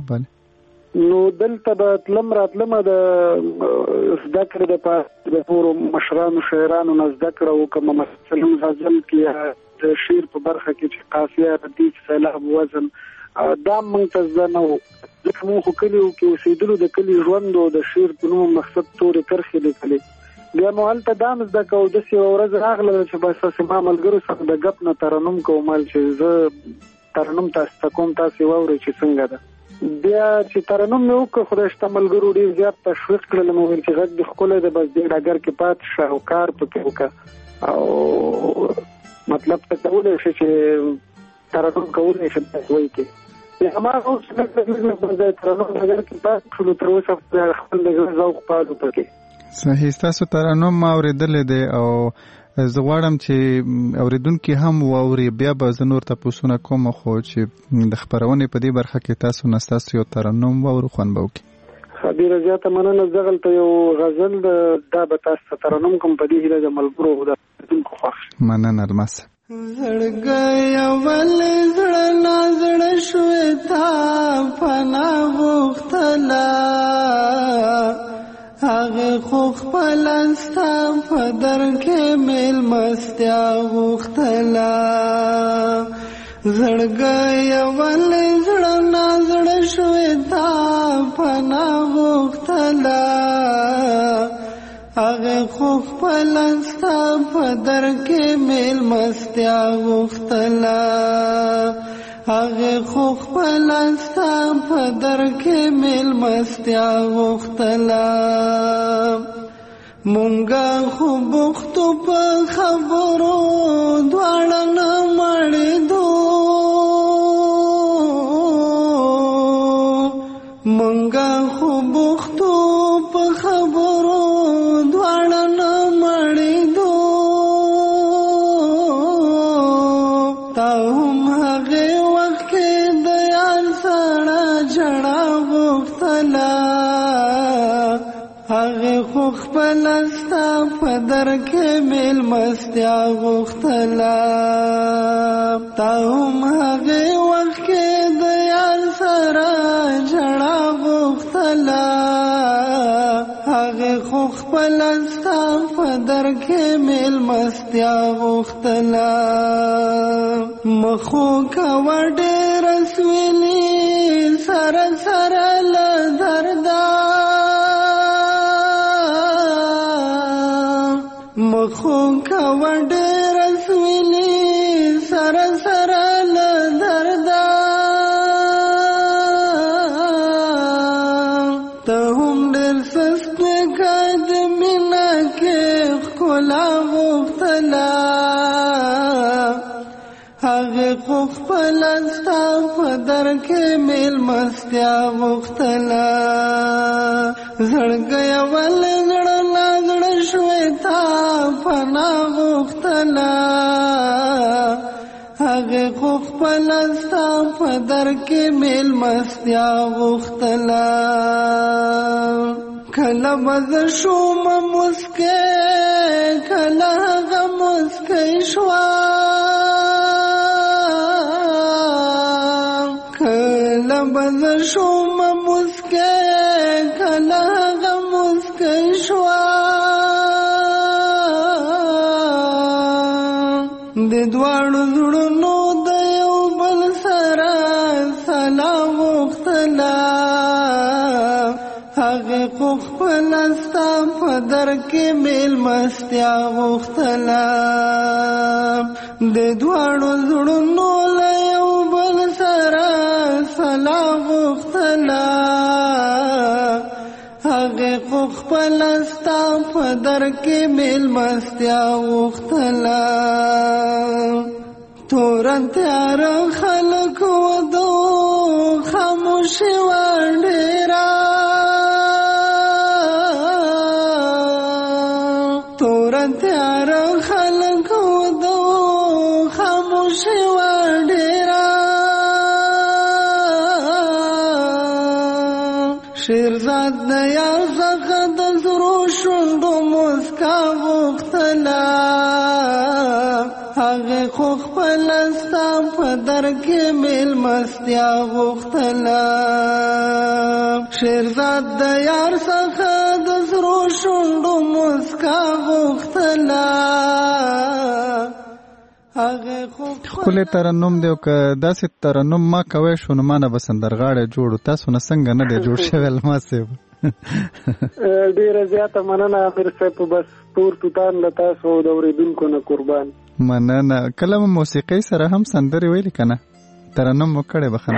نو دلته به تلم راتلمه د زده کړې دپاره د نورو مشرانو شاعرانو نه زده کړه وکړم. مثلا غزل کې د شعر په برخه کې چې قافیه، ردیف، سیلاب، وزن دا موږ ته زده نه وو. ځکه موږ خو کلیو کې اوسېدلو، د کلي ژوند او د شعر په نوم مقصد تورې کرښې لیکلې. بیا مو هلته دا هم زده کوو. داسې یوه ورځ راغله چې بس ما ملګرو سره د ګپ نه ترنم کوم چې زه ترنم تاسو ته کوم، تاسې واورئ چې څنګه ده. بیا چې ترنم مې وکړ خدای شته ملګرو ډېر زیات تشویق کړل. مې وویل چې غږ دې ښکلی دی، بس دې ډګر کې پاتې شه او کار پکې وکړه او مطلب ته کولی شي چې ترنم کولی شي وایي کې. هماغه اوس ترنم ډګر کې پاتې شولو تر اوسه خپل د زړه ذوق پالو پکې. صحیح. ستاسو ترنم ما اورېدلی دی او زه غواړم چې اوریدونکي هم واوري، بیا به زه نور تاسو کوم خو چې د خبرونې په دې برخه کې تاسو نه تاسو یو ترنم واورو خوان به وکړي. ډیره زیاته مننه. زغلته یو غزل دا به تاسو ترنم کوم په دې هیله د ملګرو د دونکو خوښ. مننه الماس. زړګي اول زړه نازړه شوې تا پنا غوښتلا هغه خو خپل ستا په در کې میل مستیا غوښتلا زړګي اول زړه نازړه شوې تا پنا غوښتلا هغه خو خپل ستا په در کې میل مستیا غوښتلا هغه خو خپل ستا په در کې میل مستیا غوښتلا مونږه خو بوختو په خبرو دواړه نه مړېدو مونږه خو بوختو په خبرو دواړه نه مړېدو تا هم هغه وخت کې د یار سره جړا غوښتلا هغه خو خپل ستا په در کې میل مستیا غوښتلا تا هم هغه وخت کې د یار سره جړا غوښتلا هغه خو خپل ستا په در کې میل مستیا غوښتلا مخو کا ډېر سویلی سره سره له دردا مخو کا ډېر سویلی سره سره له دردا ته هم ډېر سست کد مینا کې ښکلا غوښتلا هغه خو خپل ستا په در کې میل مستیا غوښتلا زړګی اول زړه نازړه شوې تا پنا غوښتلا هغه خو خپل ستا په در کې میل مستیا غوښتلا کله بز شوم مسکه کله هغه مسکه شوا کله بز شوم مسکه کله هغه مسکه شوا د دواړو زړونو د یو بل سره سلام غوښتلا هغه خو خپل ستا په در کې میل مستیا غوښتلا د دواړو زړونو له یو بل سره سلام غوښتلا هغه خو خپل ستا په در کې میل مستیا غوښتلا تورن تیار خلک ودو خاموشي وډېرا تورن تیار خلک ودو خاموشي وډېرا شیرزاد د یار څخه د زرو شونډو مسکا غوښتلا هغه خو خپل ستا په در کې میل مستیا غوښتلا شیرزاد د یار څخه د زرو شونډو مسکا غوښتلا خپل ترنم دی او که داسې ترنم ما کوي شو نو مانه بسندرغاړی جوړو تاسو نه څنګه نه دی جوړ شوی الماسیب ډیره زیاته مننه امیر صاحب بس پور توتان له تاسو د اوریدونکو نه قربان مننه کله موسیقي سره هم سندري ویل کنه ترنم وکړې بخنه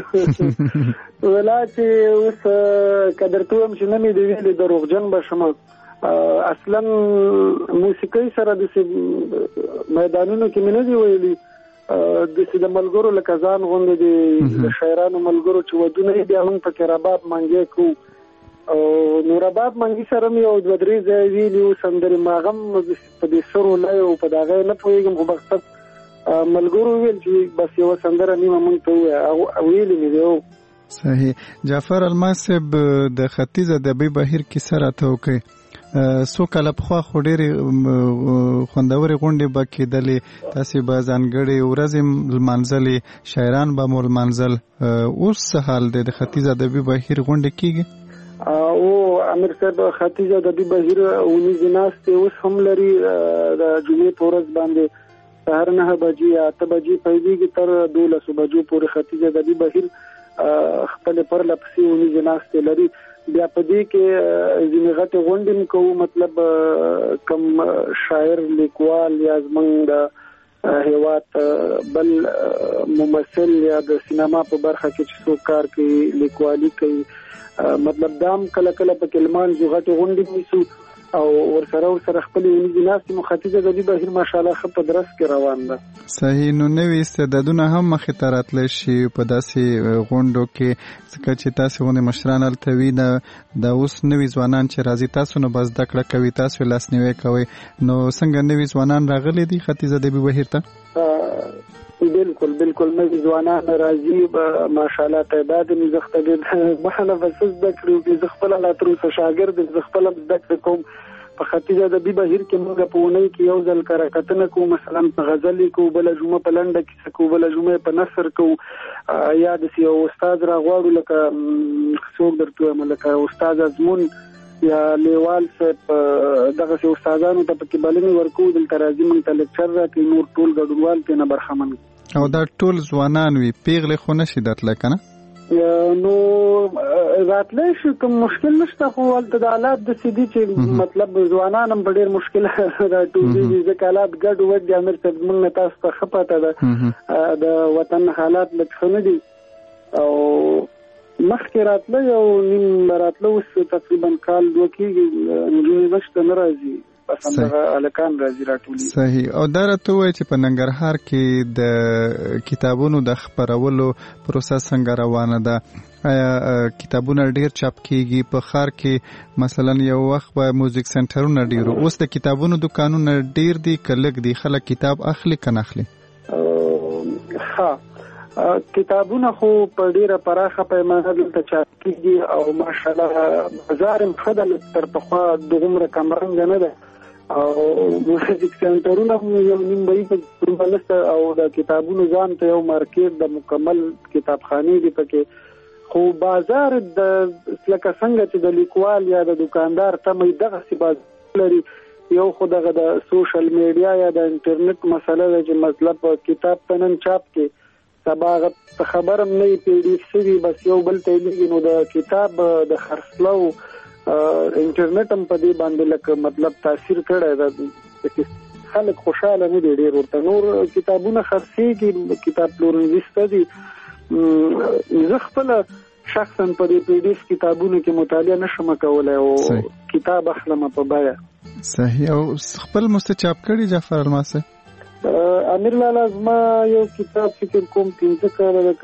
ولا چې اوس قدر ته هم شنه مې دی ویلي دروغجن بشم اصلا موسیقي سره د میدانونو کې مې نه دی ویلي د ملګرو لکه ځان غوندې د شاعرانو ملګرو چې ودونه بیا هم پکې رباب منګې کو او نوراباد منګي سره مې یو 2-3 ځای ویلي و سندرې ماغم په دې سرو لای او په دغه نه پوهېږم خو مقصد ملګرو ویل چې بس یو سندره نیمه مونږ ته ووایه ویلې مې دی. صحیح. جعفر الماس صاحب د ختیځ ادبي بهیر کیسه راته وکړئ. څو کاله پخوا خو ډېرې خوندورې غونډې به کېدلې، تاسې به ځانګړې ورځې لمانځلې، شاعران به مو لمانځل. اوس څه حال دی؟ د ختیځ ادبي بهیر غونډې کېږي؟ او امیر صاحب ختیځ ادبي بهیر ونیزې ناستې اوس هم لري. د جمعې په ورځ باندې سهار 9 بجې 8 بجې پیلېږي تر 12 بجو پورې ختیځ ادبي بهیر خپل پرله پسې ونیزې ناستې لري. بیا په دې کې ځینې غټې غونډې هم کوو، مطلب کم شاعر لیکوال یا زمونږ د هیواد بل ممثل یا د سینما په برخه کې چې څوک کار کوي، لیکوالي کوي، مطلب دام کله کله په کلمان جو غټي غونډې نیسو او ورسره خپل ونیزي ناستې مو ختیځ ادبي بهیر ماشاءالله ښه په درس کې روان ده. صحیح. نو نوي استعدادونه هم مخې ته راتلی شي په داسې غونډو کې، ځکه چې تاسې غوندې مشران هلته وي، د اوس نوي ځوانان چې راځي تاسو نو بس زده کړه کوي، تاسو لاسنیوی کوئ. نو څنګه نوي ځوانان راغلي دي ختیځ ادبي بهیر ته؟ بالکل نوي ځوانان راځي ماشاءالله تعداد مې زخته دې محله بس زده کړو چې زه خپل لا تر اوسه شاګرد زه خپل زده کړم کوم. په ختیځ ادبي بهیر کې موږ په اونۍ کې یو ځل کار کتنه کوو، مثلا په غزل کې بل جمعه په لنډه کې کوو، بل جمعه په نثر کوو، یا د یو استاد راغواړو لکه څوک درته لکه استاد ازمون یا لیوال صاحب دغه استادانو ته پکې بلنې ورکوو، دلته راځي موږ ته لیکچر راکوي، نور ټول ګډونوال ترې برخمن. او دا ټول ځوانان وي، پیغلې خو نشي درتلی که نه؟ نو راتلی شي، کوم مشکل نشته، خو هلته د حالات داسې دي چې مطلب ځوانان هم په ډېر مشکل راټولېږي، ځکه حالات ګډ وډ دي. امیر صاحب موږ نه تاسو ته ښه پته ده د وطن حالات لږ ښه نه دي. او مخکې راتلی او نیم راتله، اوس تقریبا کال 2 کېږي، نجونې نشته، نه راځي، بس همدغه هلکان راځي راټولېږي. صحیح. او دا راته ووایه چې په ننګرهار کې د کتابونو د خپرولو پروسه څنګه روانه ده؟ آیا کتابونه ډیر چاپ کیږي؟ په ښار کې مثلا یو وخت به موزیک سنټرونه ډیرو، اوس د کتابونو دکانونه ډیر دي که لږ دي؟ خلک کتاب اخلي که نه اخلي؟ ها، کتابونه خو په ډیره پراخه پیمانه دلته چاپ کیږي او ماشاءالله بازار هم ښه ده، تر پخوا دغومره کمرنګه نه ده. او موزیک سنټرونه هم یو نیمایي په نسته او د کتابونو ځان ته یو مارکیټ د مکمل کتابخانې دي پکې. خو بازار د لکه څنګه چې د لیکوال یا د دکاندار تمې دغسې بازار لري، یو خو دغه د سوشل میډیا یا د انټرنیټ مسله ده چې مطلب کتاب ته نن چاپ کې سبا هغه خبر هم نه پی ډي اف شوي، بس یو بل ته لیږي. نو د کتاب د خرڅلو انټرنیټ هم په دې باندې لکه مطلب تاثیر کړی ده، خلک خوشاله نه دي ډېر ورته. نور کتابونه خرڅېږي، کتاب پلورنځي شته دي. زه خپله شخصا په دې پی ډي اف کتابونو کې مطالعه نشم کولی او کتاب اخلم په بیه. صحیح. او خپل مستچاپ کړي جعفر الماس؟ امیر لالا زما یو کتاب فکر کوم 15 کاله ده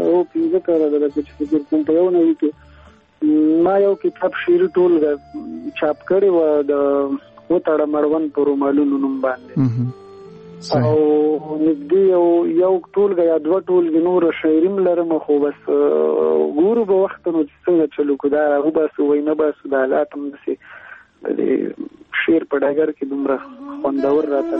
چې فکر کوم په یو نوي کې ما یو کتاب شعري ټولګه چاپ کړی و د وتړه مړوند په رومالونو نوم باندې، او نږدې یو ټولګه یا 2 ټولګې نور شاعري م لرم، خو بس ګورو به وخت نو څنګه چلو کو دا وباسو وای نه باسو، د حالات هم داسې د شعر په ډګر کې دومره خوندور راته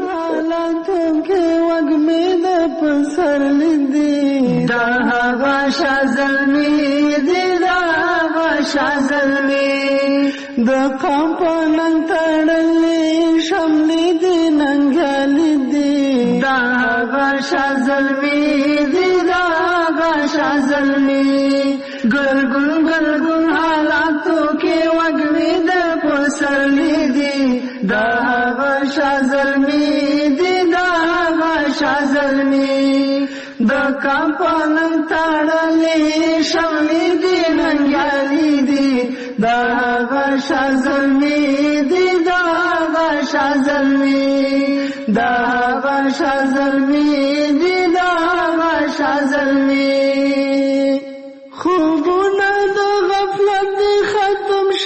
د قام په ننګ تړلې شملې دي ننګلې دي دا هغه شازلمي دي دا هغه شازلمي ګل حالاتو کې وګوي د پسرلې دي دا هغه شازلمي دي دا هغه شازلمي د قام په ننګ تړلې شملې دي ننګلې دي دا هغه شازلمي دي دا هغه شازلمي دا هغه شازلمي دي دا هغه شازلمي خوبونه د غفلت دي ختم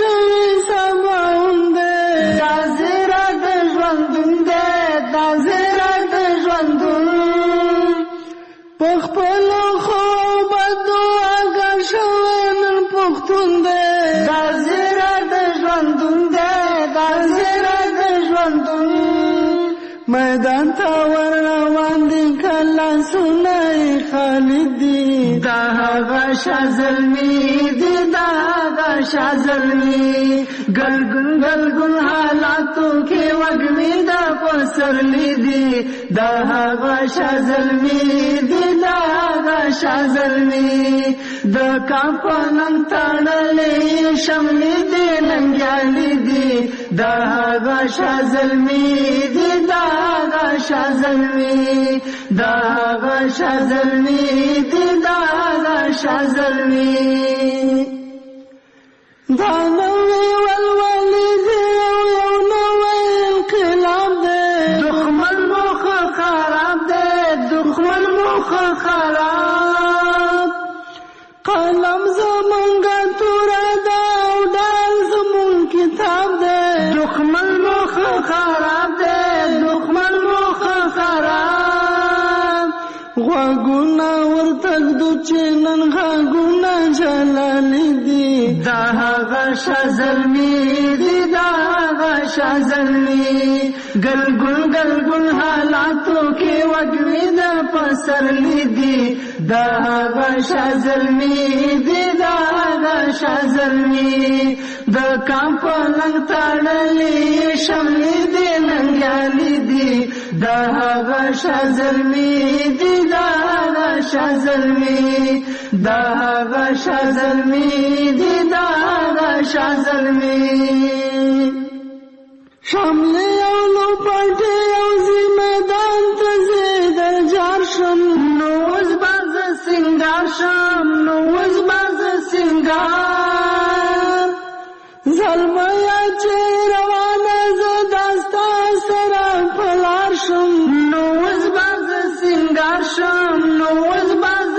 خپل خوب دعا غشوي نن پختون دې دا زیرا د ژوندون دې دا زیرا د ژوندون میدان تا ور روان دي کله سنای خالدی دا هغه شازلمی دی دا هغه شازلمی گلگون گلگون حالاتو کې وګمی دا پسرلی دی دا هغه شازلمی دی دا هغه شازلمی د کاپنن تړلې شملې دی ننګیالي دی دا هغه شازلمی دی دا هغه شازلمی دا هغه شازلمی دی دا هغه شازلمی دا نوې ولولې دی یو نوې انقلاب دی دښمن مخه خراب دی دښمن مخه خراب قلم زمونږه توره ده او ډال زمونږ کتاب دی دښمن مخه خراب دی دښمن مخه خراب غوږونه ورته ږدو چې نن غږونه جلالي دي دا هغه شازلمی دی دا هغه شازلمی گلگون گلگون حالاتو کې وګوي د پسرلی دی دا هغه شازلمی دی دا هغه شازلمی د کاپنن تړلې شملې دی ننګیالي دی دا هغه شازلمی دی دا هغه شازلمی دا هغه شازلمی دی دا هغه شازلمی شملې او لوپټې او زمیدان ته زه در جار شم نو اوس باز سنگار شم نو اوس باز سنگار زلمیا چې روانه زه داستا سره پلار شم نو اوس باز سنگار شم نو اوس باز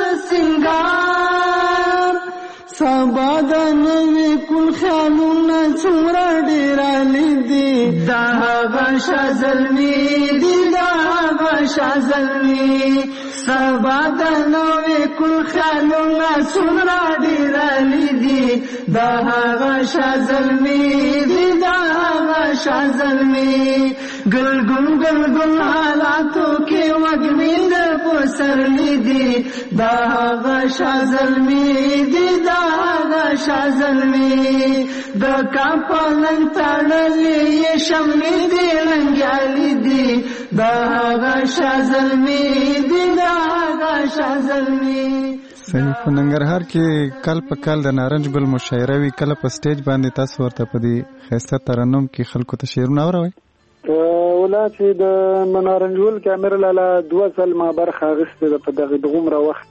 سنگار سبا د نوې کل خیالونه څومره ډېرالی دي دا هغه شازلمی دی دا هغه شازلمی سبا د نوې کل خیالونه څومره ډېرالی دي دا هغه شازلمی دی دا هغه شازلمی گلگون گلگون حالاتو کې وګمی د پسرلی دی دا هغه شازلمی دی دا هغه شازلمی د کاپنن تړلې شملې دی ننګیالي دی دا هغه شازلمی دی دا هغه شازلمی صحیح. په ننګرهار کې کال په کال د نارنج ګل مشاعره وي کله په سټیج باندې تاسو ورته په دې ښایسته ترنم کې خلکو ته شعرونه اوروئ ولا چې د منارنجول کې امیر لاله 2 سال ما برخه اخیستې ده په دغه دغومره وخت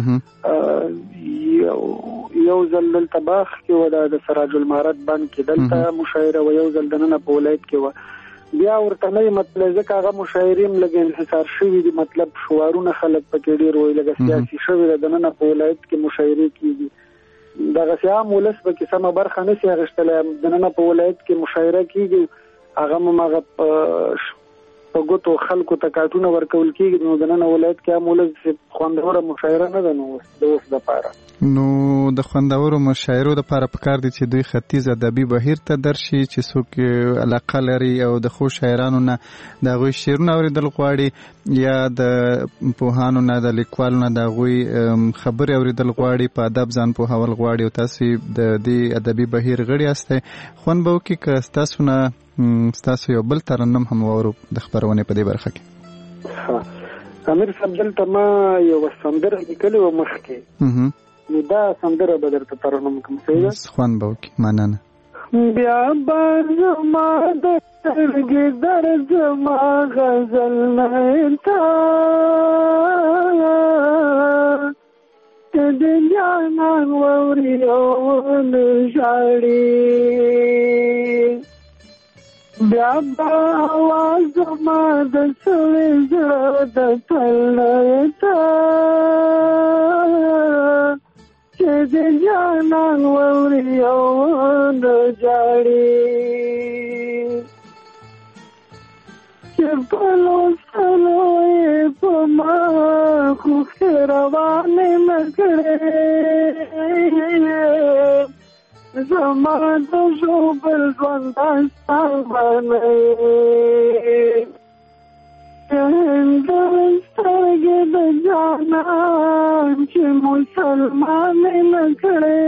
کې یو ځل دلته باغ کې و د سراج المعرض بند کې دلته مشاعره و یو ځل دننه په ولایت کې و بیا ورته نه مطلب ځکه هغه مشاعرین لږ انحصار شوي دي مطلب شعارونه خلک پکې ډېر وایي لږ سیاسي شوي ده دننه په ولایت کې مشاعرې کېږي دغسې عام ولس پکې سمه برخه نه شي اخیستلی دننه په ولایت کې مشاعره کېږي هغه مغه په ګوتو خلکو ته کارتونه ورکول کېږي نو دننه ولایت کې هم ولس خوندوره مشاعره نه ده نو د اوس دپاره نو د خوندورو مشاعرو دپاره پکار دي چې دوی ختیځ ادبي بهیر ته درشي چې څوک علاقه لري او د ښو شاعرانو نه د هغوی شعرونه اورېدل غواړي یا د پوهانو نه د لیکوالو نه د هغوی خبرې اورېدل غواړي په ادب ځان پوهول غواړي او تاسو د دې ادبي بهیر غړي یاستئ خوند به وکړي که ستاسو نه ستاسو یو بل ترنم هم واورو د خپرونې په دې برخه کې امیر صاحب دلته ما یوه سندره لیکلې وه مخکې نو دا سندره به درته ترنم کوم صحیح خوند به وکړي مننه بیا به زما د سترګې در زما غزل نه تا د جانان واوري او ژاړي بیا به آواز زما د سوې زړه د تل نه تا چې د جانان واوري او ژاړي چې چې پلو سلو په ما خو روانې نکړې زما د ژوبل ژوند ستا باندې سترګې د جانان چې مسلمانې نکړې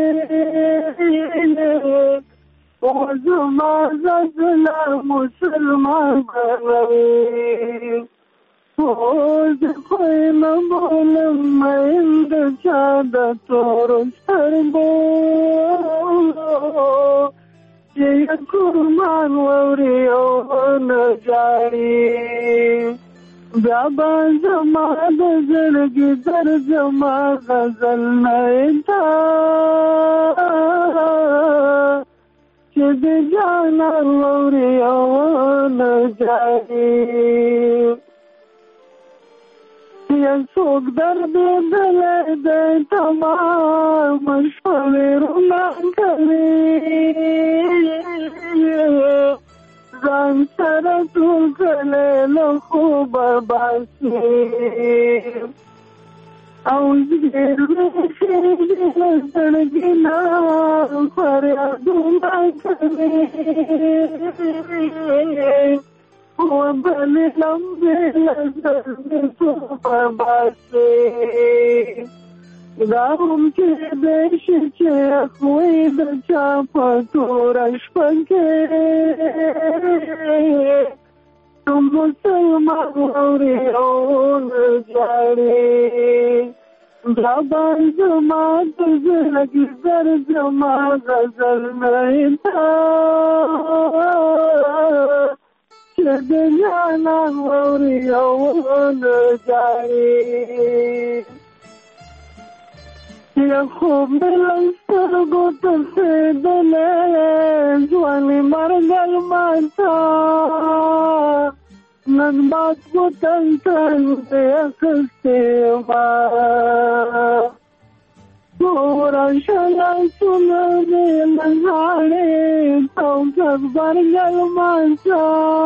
او زما زړه مسلمان بنوي او زه خو یې نه بولم مین د چا د تورو سترګو چې یې قربان واوري او نه جاړي بیا به زما د زړګي در زما غزل نه تا چې د جانان واوري او نه جاړي یا څوک دربېدلی دی تمام شپې رومان کوي ځان سره ټول کلی له خوبه باسي او زګېروي خېږي له زړګي نه فریادونه کوي وبلې لمبې له زړګي خوبه باسي دا هم کېدی شي چې اخوی د چا په توره شپه کې مسلمان واوري او نه جاړي دا به زما د زړګي در زما غزل نه تا چې د جانان واوري او نه جاړي یا خوب مې سترګو ته څېدلی ځواني مرګ الماتا نن باد وطن ته اخیستې ما پورا شلاسونه مې لږاړې توکس برګ الماتا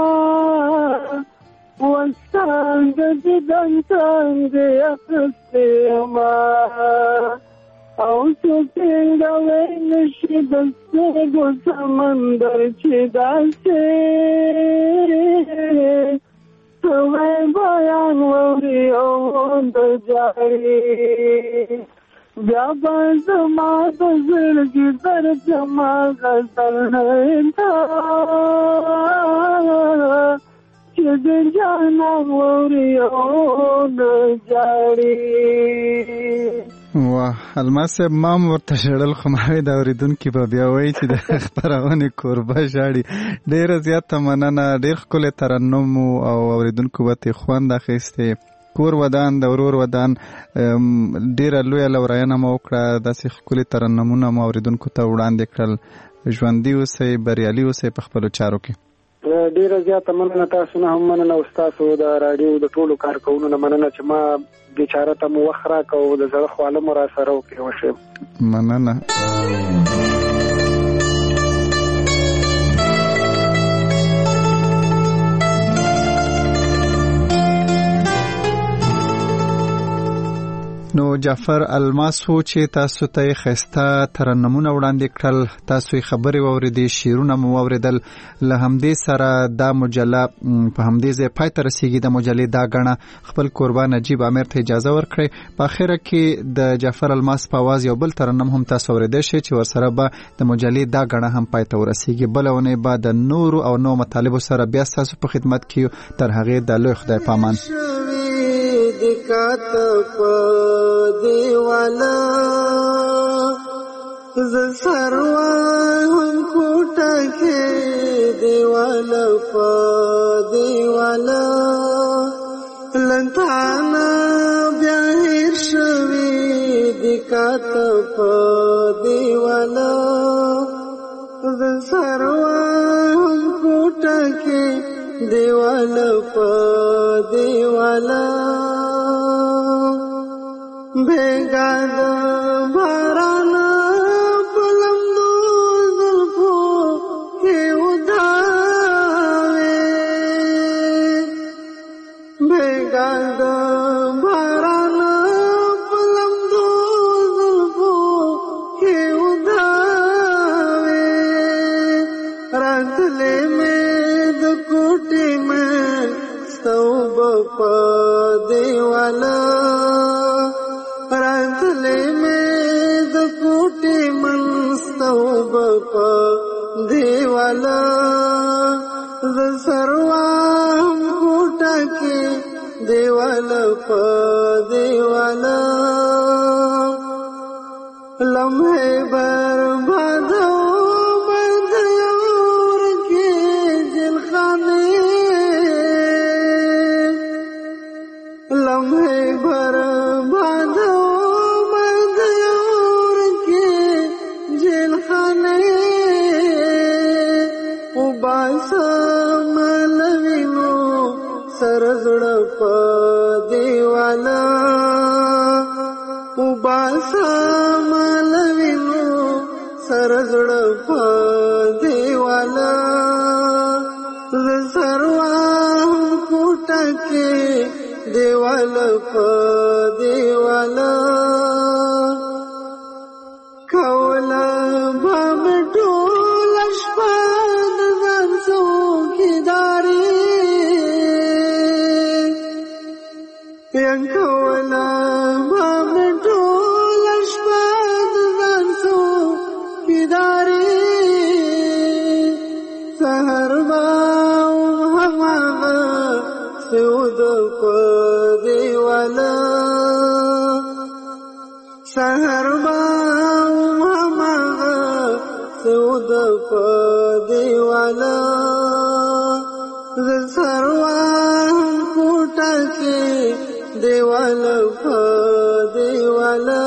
وستان د دیدن څنګه اخیستې ما او څوک نشي د سترګو سمندر چې داسې سوی بیان واوري او د جاړي بیا به زما د زړګي در زما غزل نه تا چې د جانان واوري او نه جاړي واه الماس صاحب ما ورته شړل خو ما د اوریدونکو په بیا وایي چې د خبرونه کوربه شاړي ډیره زیاته مننه ډیر ښکلی ترنم او اوریدونکو به خوند اخیستی کور ودان د ورور ودان ډیره لویه لورینه مو وکړه داسې ښکلي ترنمونه مو اوریدونکو ته وړاندې کړل ژوندي اوسئ بریالي اوسئ په خپلو چارو کې ډیره زیاته مننه تاسو نه هم مننه او ستاسو د راډیو د ټولو کارکونو نه مننه چې ما بیچاره ته مو وخت راکړ او د زړه خواله مو را سره وکړې وشم مننه نو جعفر الماس وو چې تاسو ته ښایسته ترنمونه وړاندې کړل تاسو یې خبرې واورېدې شعرونه مو واورېدل له همدې سره دا مجله په همدې ځای پای ته رسیږي د مجلې دا ګڼه خپل قربان نجیب عامر ته اجازه ورکړئ په اخره کې د جعفر الماس په اواز یو بل ترنم هم تاسو اورېدی شئ چې ورسره به د مجلې دا ګڼه هم پای ته ورسیږي بله اونۍ به د نورو او نوو مطالبو سره بیا ستاسو په خدمت کې تر هغې د لوی خدای پامان دکات پا دیوالا ز سروان هم کوٹا کے دیوالا پا دیوالا لنتانا بیاہیر شوی دکات پا دیوالا ز سروان هم کوٹا کے دیوالا پا دیوالا بھیگا دا بارانا پلمدو زلفو کے ادھاوے چنگال د باران پلم دو زلفو کې وداوي راتلې مې د کوټې مې ستوب په دیواله راتلې مې د کوټې من ستوب په دیواله ز سروام کوټه کې دیواله په دیواله لمحه برباد مرد یور کې جلخانه لمحه برباد مرد یور کې جلخانه ملوینو سرزړه په دیواله وباسا ملوینو سرزړه په دیواله ز سروام کوټه کې دیواله په دیواله کولا بام ټول شپه ینکولا بام ټول شپه د ځان څوکیداري سحر به هماغه سود په دیواله سحر به هماغه سود په دیواله ز سروام کوټه کې دیواله په دیواله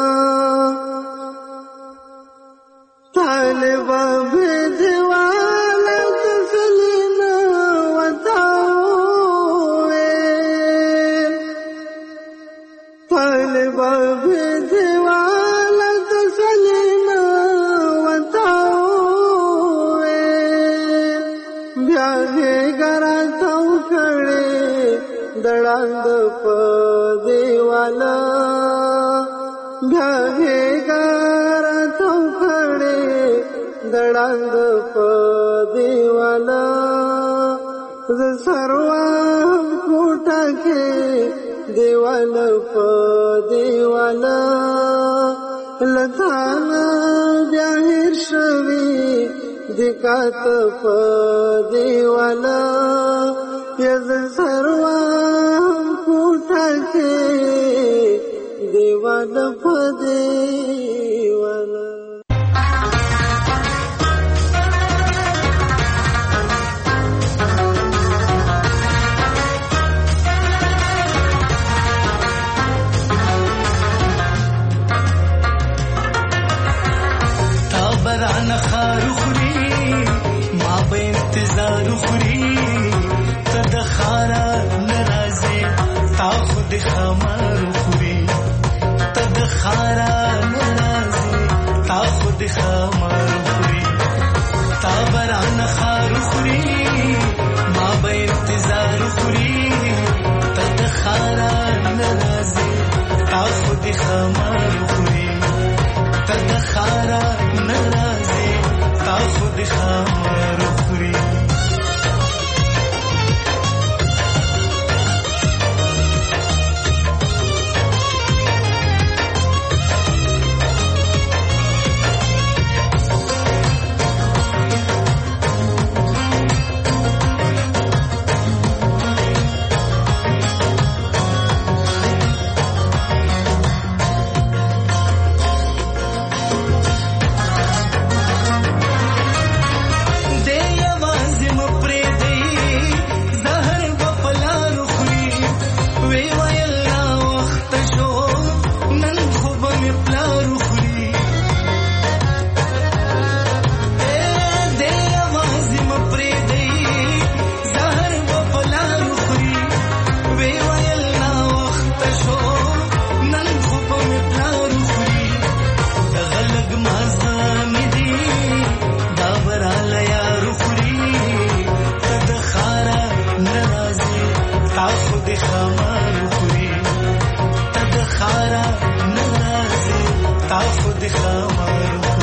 طالب به دیواله تسلینا وتاوي طالب به دیواله تسلینا وتاوي بیا هي ګرا تو کړي دړاند په دیواله بیا هي ګار تو کړي دړاند په دیواله ز سروام کوټه کې دیواله په دیواله لتانا بیا هیر شوي دکات په دیواله یز سروام کوټه کې دیواله په دیواله تابران خارو خوري ما به انتظار خوري تد خارا نرازه تا خود خمر خوري تد خارا نرازه تا خود خمر خوري تابران خارو خوري ما به انتظار خوري تد خارا نرازه تا خود خمر خوري تد خارا نرازه تا خود خمر خوري تا خود خمر خوری تا د خارا نرازه تا خود خمر خوری